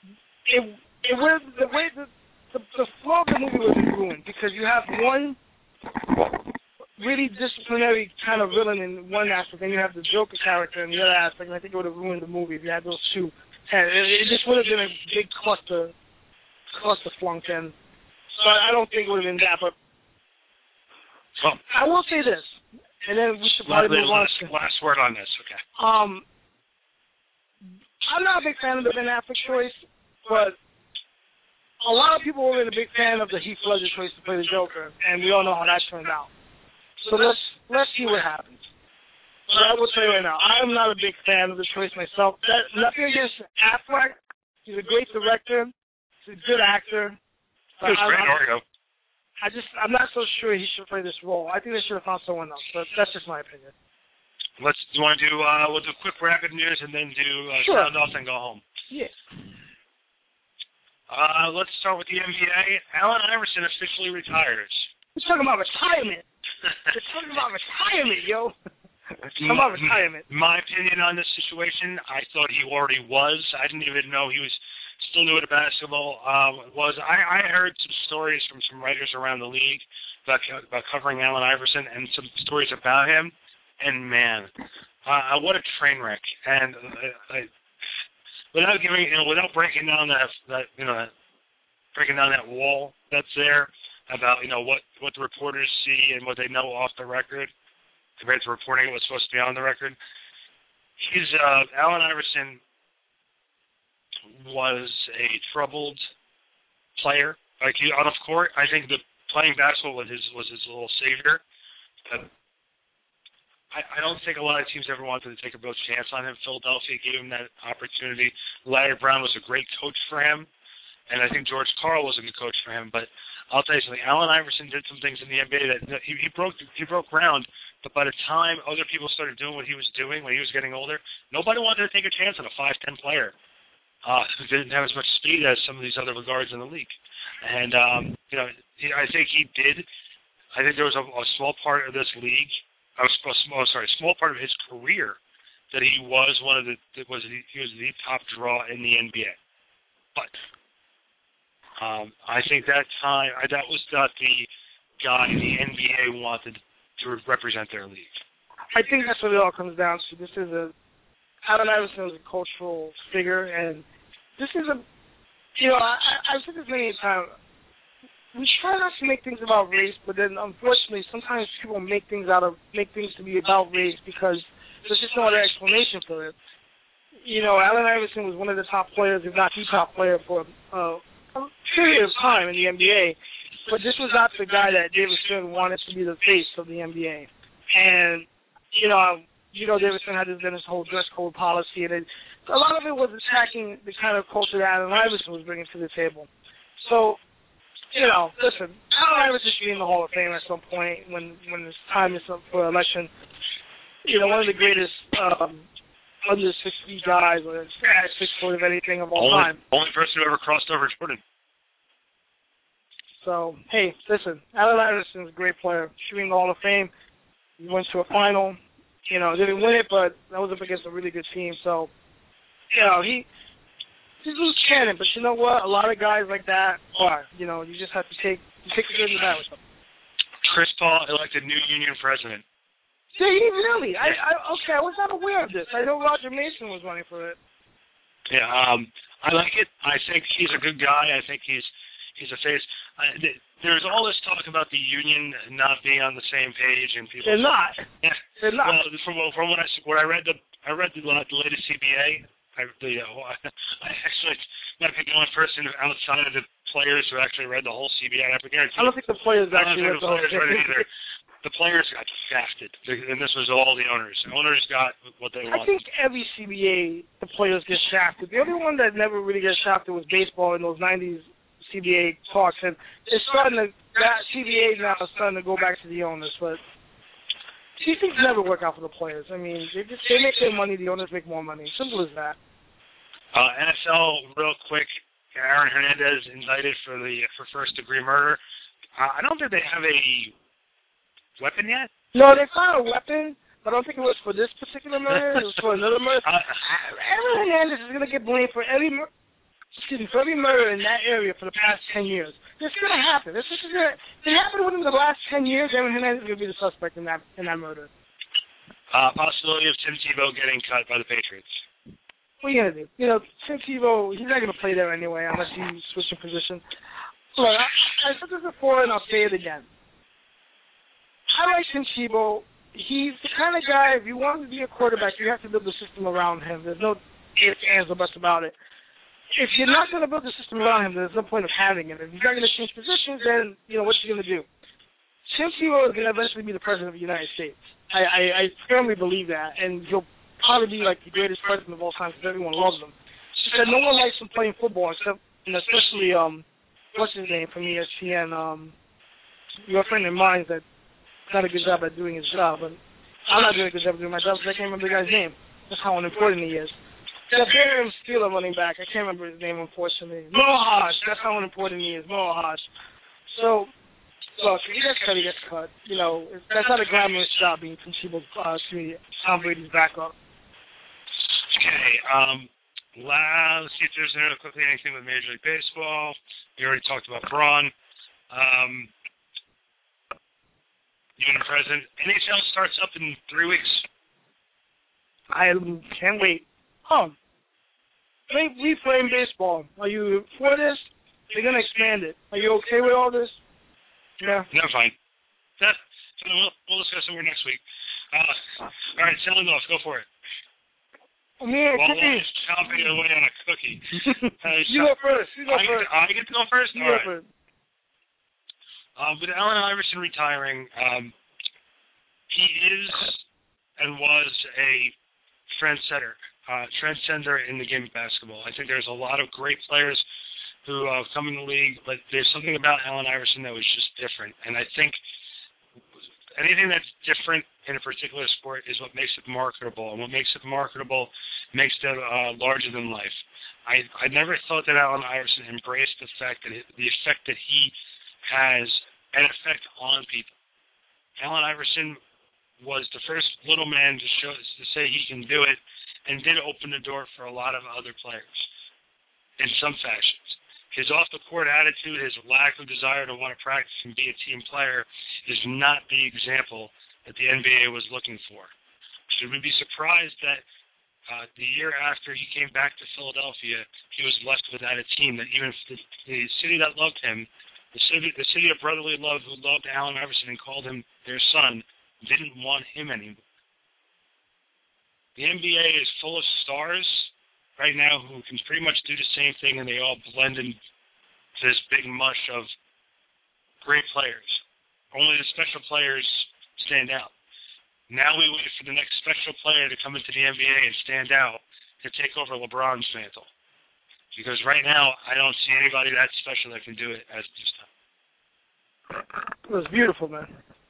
the flow of the movie would be ruined because you have one really disciplinary kind of villain in one aspect, and you have the Joker character in the other aspect, and I think it would have ruined the movie if you had those two. It just would have been a big cluster flunk, and so I don't think it would have been that, but well, I will say this, and then we should probably move on. Last word on this, okay. I'm not a big fan of the Ben Affleck choice, but a lot of people were a big fan of the Heath Ledger choice to play the Joker, and we all know how that turned out. So let's see what happens. But I will tell you right now, I am not a big fan of the choice myself. Nothing against Affleck. He's a great director. He's a good actor. He was great, Orgo. I'm not so sure he should play this role. I think they should have found someone else, but that's just my opinion. Do you want to do, we'll do quick rapid news and then do sure. Sound Off and go home. Yeah. Let's start with the NBA. Allen Iverson officially retires. We're talking about retirement. We're talking about retirement, yo. Talking about retirement. My opinion on this situation, I thought he already was. I didn't even know he was still new at basketball. I heard some stories from some writers around the league about covering Allen Iverson and some stories about him. And man, what a train wreck! And without breaking down that wall that's there about what the reporters see and what they know off the record compared to reporting what's supposed to be on the record. Allen Iverson was a troubled player. Like on the court, I think that playing basketball was his little savior. But I don't think a lot of teams ever wanted to take a real chance on him. Philadelphia gave him that opportunity. Larry Brown was a great coach for him, and I think George Karl was a good coach for him. But I'll tell you something. Allen Iverson did some things in the NBA that he broke ground. But by the time other people started doing what he was doing when he was getting older, nobody wanted to take a chance on a 5'10" player who didn't have as much speed as some of these other guards in the league. And I think he did. I think there was a small part of this league. Small part of his career that he was he was the top draw in the NBA. But I think that was not the guy the NBA wanted to represent their league. I think that's what it all comes down to. Allen Iverson is a cultural figure, and this is I've said this many times. We try not to make things about race, but then unfortunately sometimes people make things to be about race because there's just no other explanation for it. Allen Iverson was one of the top players, if not the top player for a period of time in the NBA, but this was not the guy that David Stern wanted to be the face of the NBA. And, Davidson had this whole dress code policy, and a lot of it was attacking the kind of culture that Allen Iverson was bringing to the table. So, listen, Allen Iverson should be in the Hall of Fame at some point when his time is up for election. One of the greatest under 6 feet guys, or at 6 foot of anything of all time. Only person who ever crossed over Jordan. So, hey, listen, Allen Iverson is a great player. Should be in the Hall of Fame. He went to a final. Didn't win it, but that was up against a really good team. So, he's loose cannon, but you know what? A lot of guys like that are. You just have to take the good and the bad with them. Chris Paul elected new union president. Did he really? I was not aware of this. I know Roger Mason was running for it. Yeah, I like it. I think he's a good guy. I think he's a face. There's all this talk about the union not being on the same page, and people. They're not. Yeah, they're not. Well, from what I read, I read the latest CBA. I actually might be the only person outside of the players who actually read the whole CBA. I don't think the players actually read the whole CBA either. The players got shafted, and this was all the owners. The owners got what they wanted. I think every CBA, the players get shafted. The only one that never really got shafted was baseball in those 90s CBA talks, and that CBA now is starting to go back to the owners, but these things never work out for the players. I mean, they make their money, the owners make more money. Simple as that. NFL, real quick, Aaron Hernandez indicted for first-degree murder. I don't think they have a weapon yet? No, they found a weapon, but I don't think it was for this particular murder. It was for another murder. Aaron Hernandez is going to get blamed for every murder in that area for the past 10 years. It's going to happen. It happened within the last 10 years. Aaron Hernandez is going to be the suspect in that murder. Possibility of Tim Tebow getting cut by the Patriots. What are you going to do? You know, Tim Tebow, he's not going to play there anyway unless you switch in position. Look, I said this before and I'll say it again. I like Tim Tebow. He's the kind of guy, if you want to be a quarterback, you have to build the system around him. There's no ifs, ands, or buts about it. If you're not going to build the system around him, there's no point of having him. If you're not going to change positions, then, you know, what you going to do? Tim Tebow is going to eventually be the president of the United States. I firmly believe that, and he'll probably be like the greatest president of all time because everyone loves him. She said no one likes him playing football, except, and especially, what's his name from ESPN, your friend of mine that not a good job at doing his job, but I'm not doing a good job at doing my job because I can't remember the guy's name. That's how unimportant he is. That Barium Steeler running back, I can't remember his name, unfortunately. Noah Hodge, that's how unimportant he is, Noah Hodge. So, look, if he gets cut, he gets cut. You know, that's not a glamorous job being Tom Brady's backup. Okay, let's see if there's quickly anything with Major League Baseball. We already talked about Braun. Even the president. NHL starts up in 3 weeks. I can't wait. Replaying baseball. Are you for this? They're going to expand it. Are you okay with all this? Yeah. No, fine. We'll discuss it more next week. All right, sound off. Go for it. Man, cookies. Chomping away on a cookie. You go first. I get to go first? You go first. With Allen Iverson retiring, he is and was a trendsetter in the game of basketball. I think there's a lot of great players who come in the league, but there's something about Allen Iverson that was just different. And I think anything that's different in a particular sport is what makes it marketable. And what makes it marketable makes it larger than life. I never thought that Allen Iverson embraced the fact that the effect that he has an effect on people. Allen Iverson was the first little man to say he can do it, and did open the door for a lot of other players in some fashions. His off-the-court attitude, his lack of desire to want to practice and be a team player is not the example that the NBA was looking for. Should we be surprised that the year after he came back to Philadelphia, he was left without a team, that even the city that loved him, the city of brotherly love who loved Allen Iverson and called him their son, didn't want him anymore. The NBA is full of stars right now who can pretty much do the same thing, and they all blend into this big mush of great players. Only the special players stand out. Now we wait for the next special player to come into the NBA and stand out to take over LeBron's mantle. Because right now, I don't see anybody that special that can do it as this time. It was beautiful, man.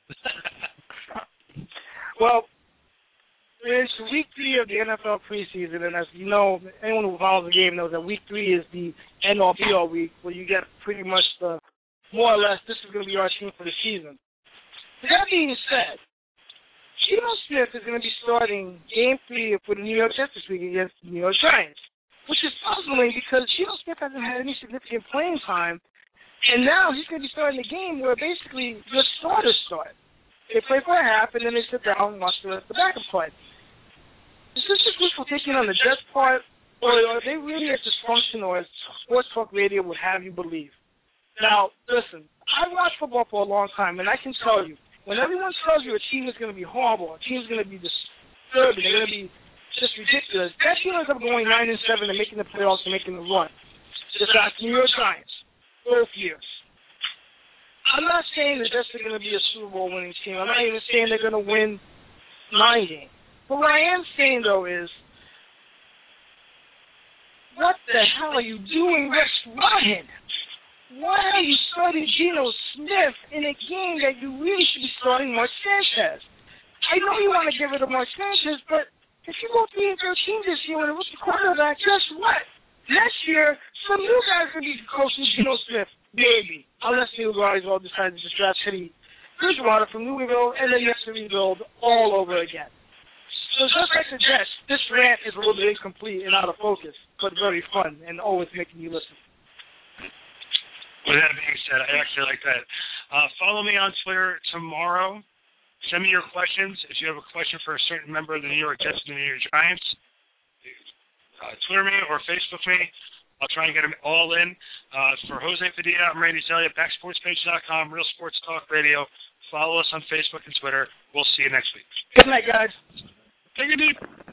Well, it's week 3 of the NFL preseason, and as you know, anyone who follows the game knows that week 3 is the end-all be-all week, where you get pretty much the, more or less, this is going to be our team for the season. With that being said, Geno Smith is going to be starting Game 3 for the New York Jets this week against the New York Giants, which is puzzling because Geno Smith hasn't had any significant playing time, and now he's going to be starting a game where basically the starters start. They play for a half, and then they sit down and watch the rest of the backup play. Is this just wishful thinking on the Jets' part, or are they really as dysfunctional as sports talk radio would have you believe? Now, listen, I've watched football for a long time, and I can tell you, when everyone tells you a team is going to be horrible, a team is going to be disturbing, they're going to be just ridiculous, that team ends up going 9-7 and making the playoffs and making the run. Just ask New York Giants, both years. I'm not saying the Jets are going to be a Super Bowl winning team. I'm not even saying they're going to win 9 games. But what I am saying, though, is what the hell are you doing, Rex Ryan? Why are you starting Geno Smith in a game that you really should be starting Mark Sanchez? I know you want to give it to Mark Sanchez, but if you go 3-13 this year with a rookie quarterback, guess what? Next year, some new guys are going to be coaching Geno Smith. Maybe. Unless Neil Gardner decides to just draft Teddy Bridgewater from Louisville, and then you have to rebuild all over again. So just like the Jets, this rant is a little bit incomplete and out of focus, but very fun and always making you listen. With that being said, I actually like that. Follow me on Twitter tomorrow. Send me your questions. If you have a question for a certain member of the New York Jets or the New York Giants, Twitter me or Facebook me. I'll try and get them all in. For Jose Padilla, I'm Randy Zelia, BackSportsPage.com, Real Sports Talk Radio. Follow us on Facebook and Twitter. We'll see you next week. Good night, guys. Take it deep.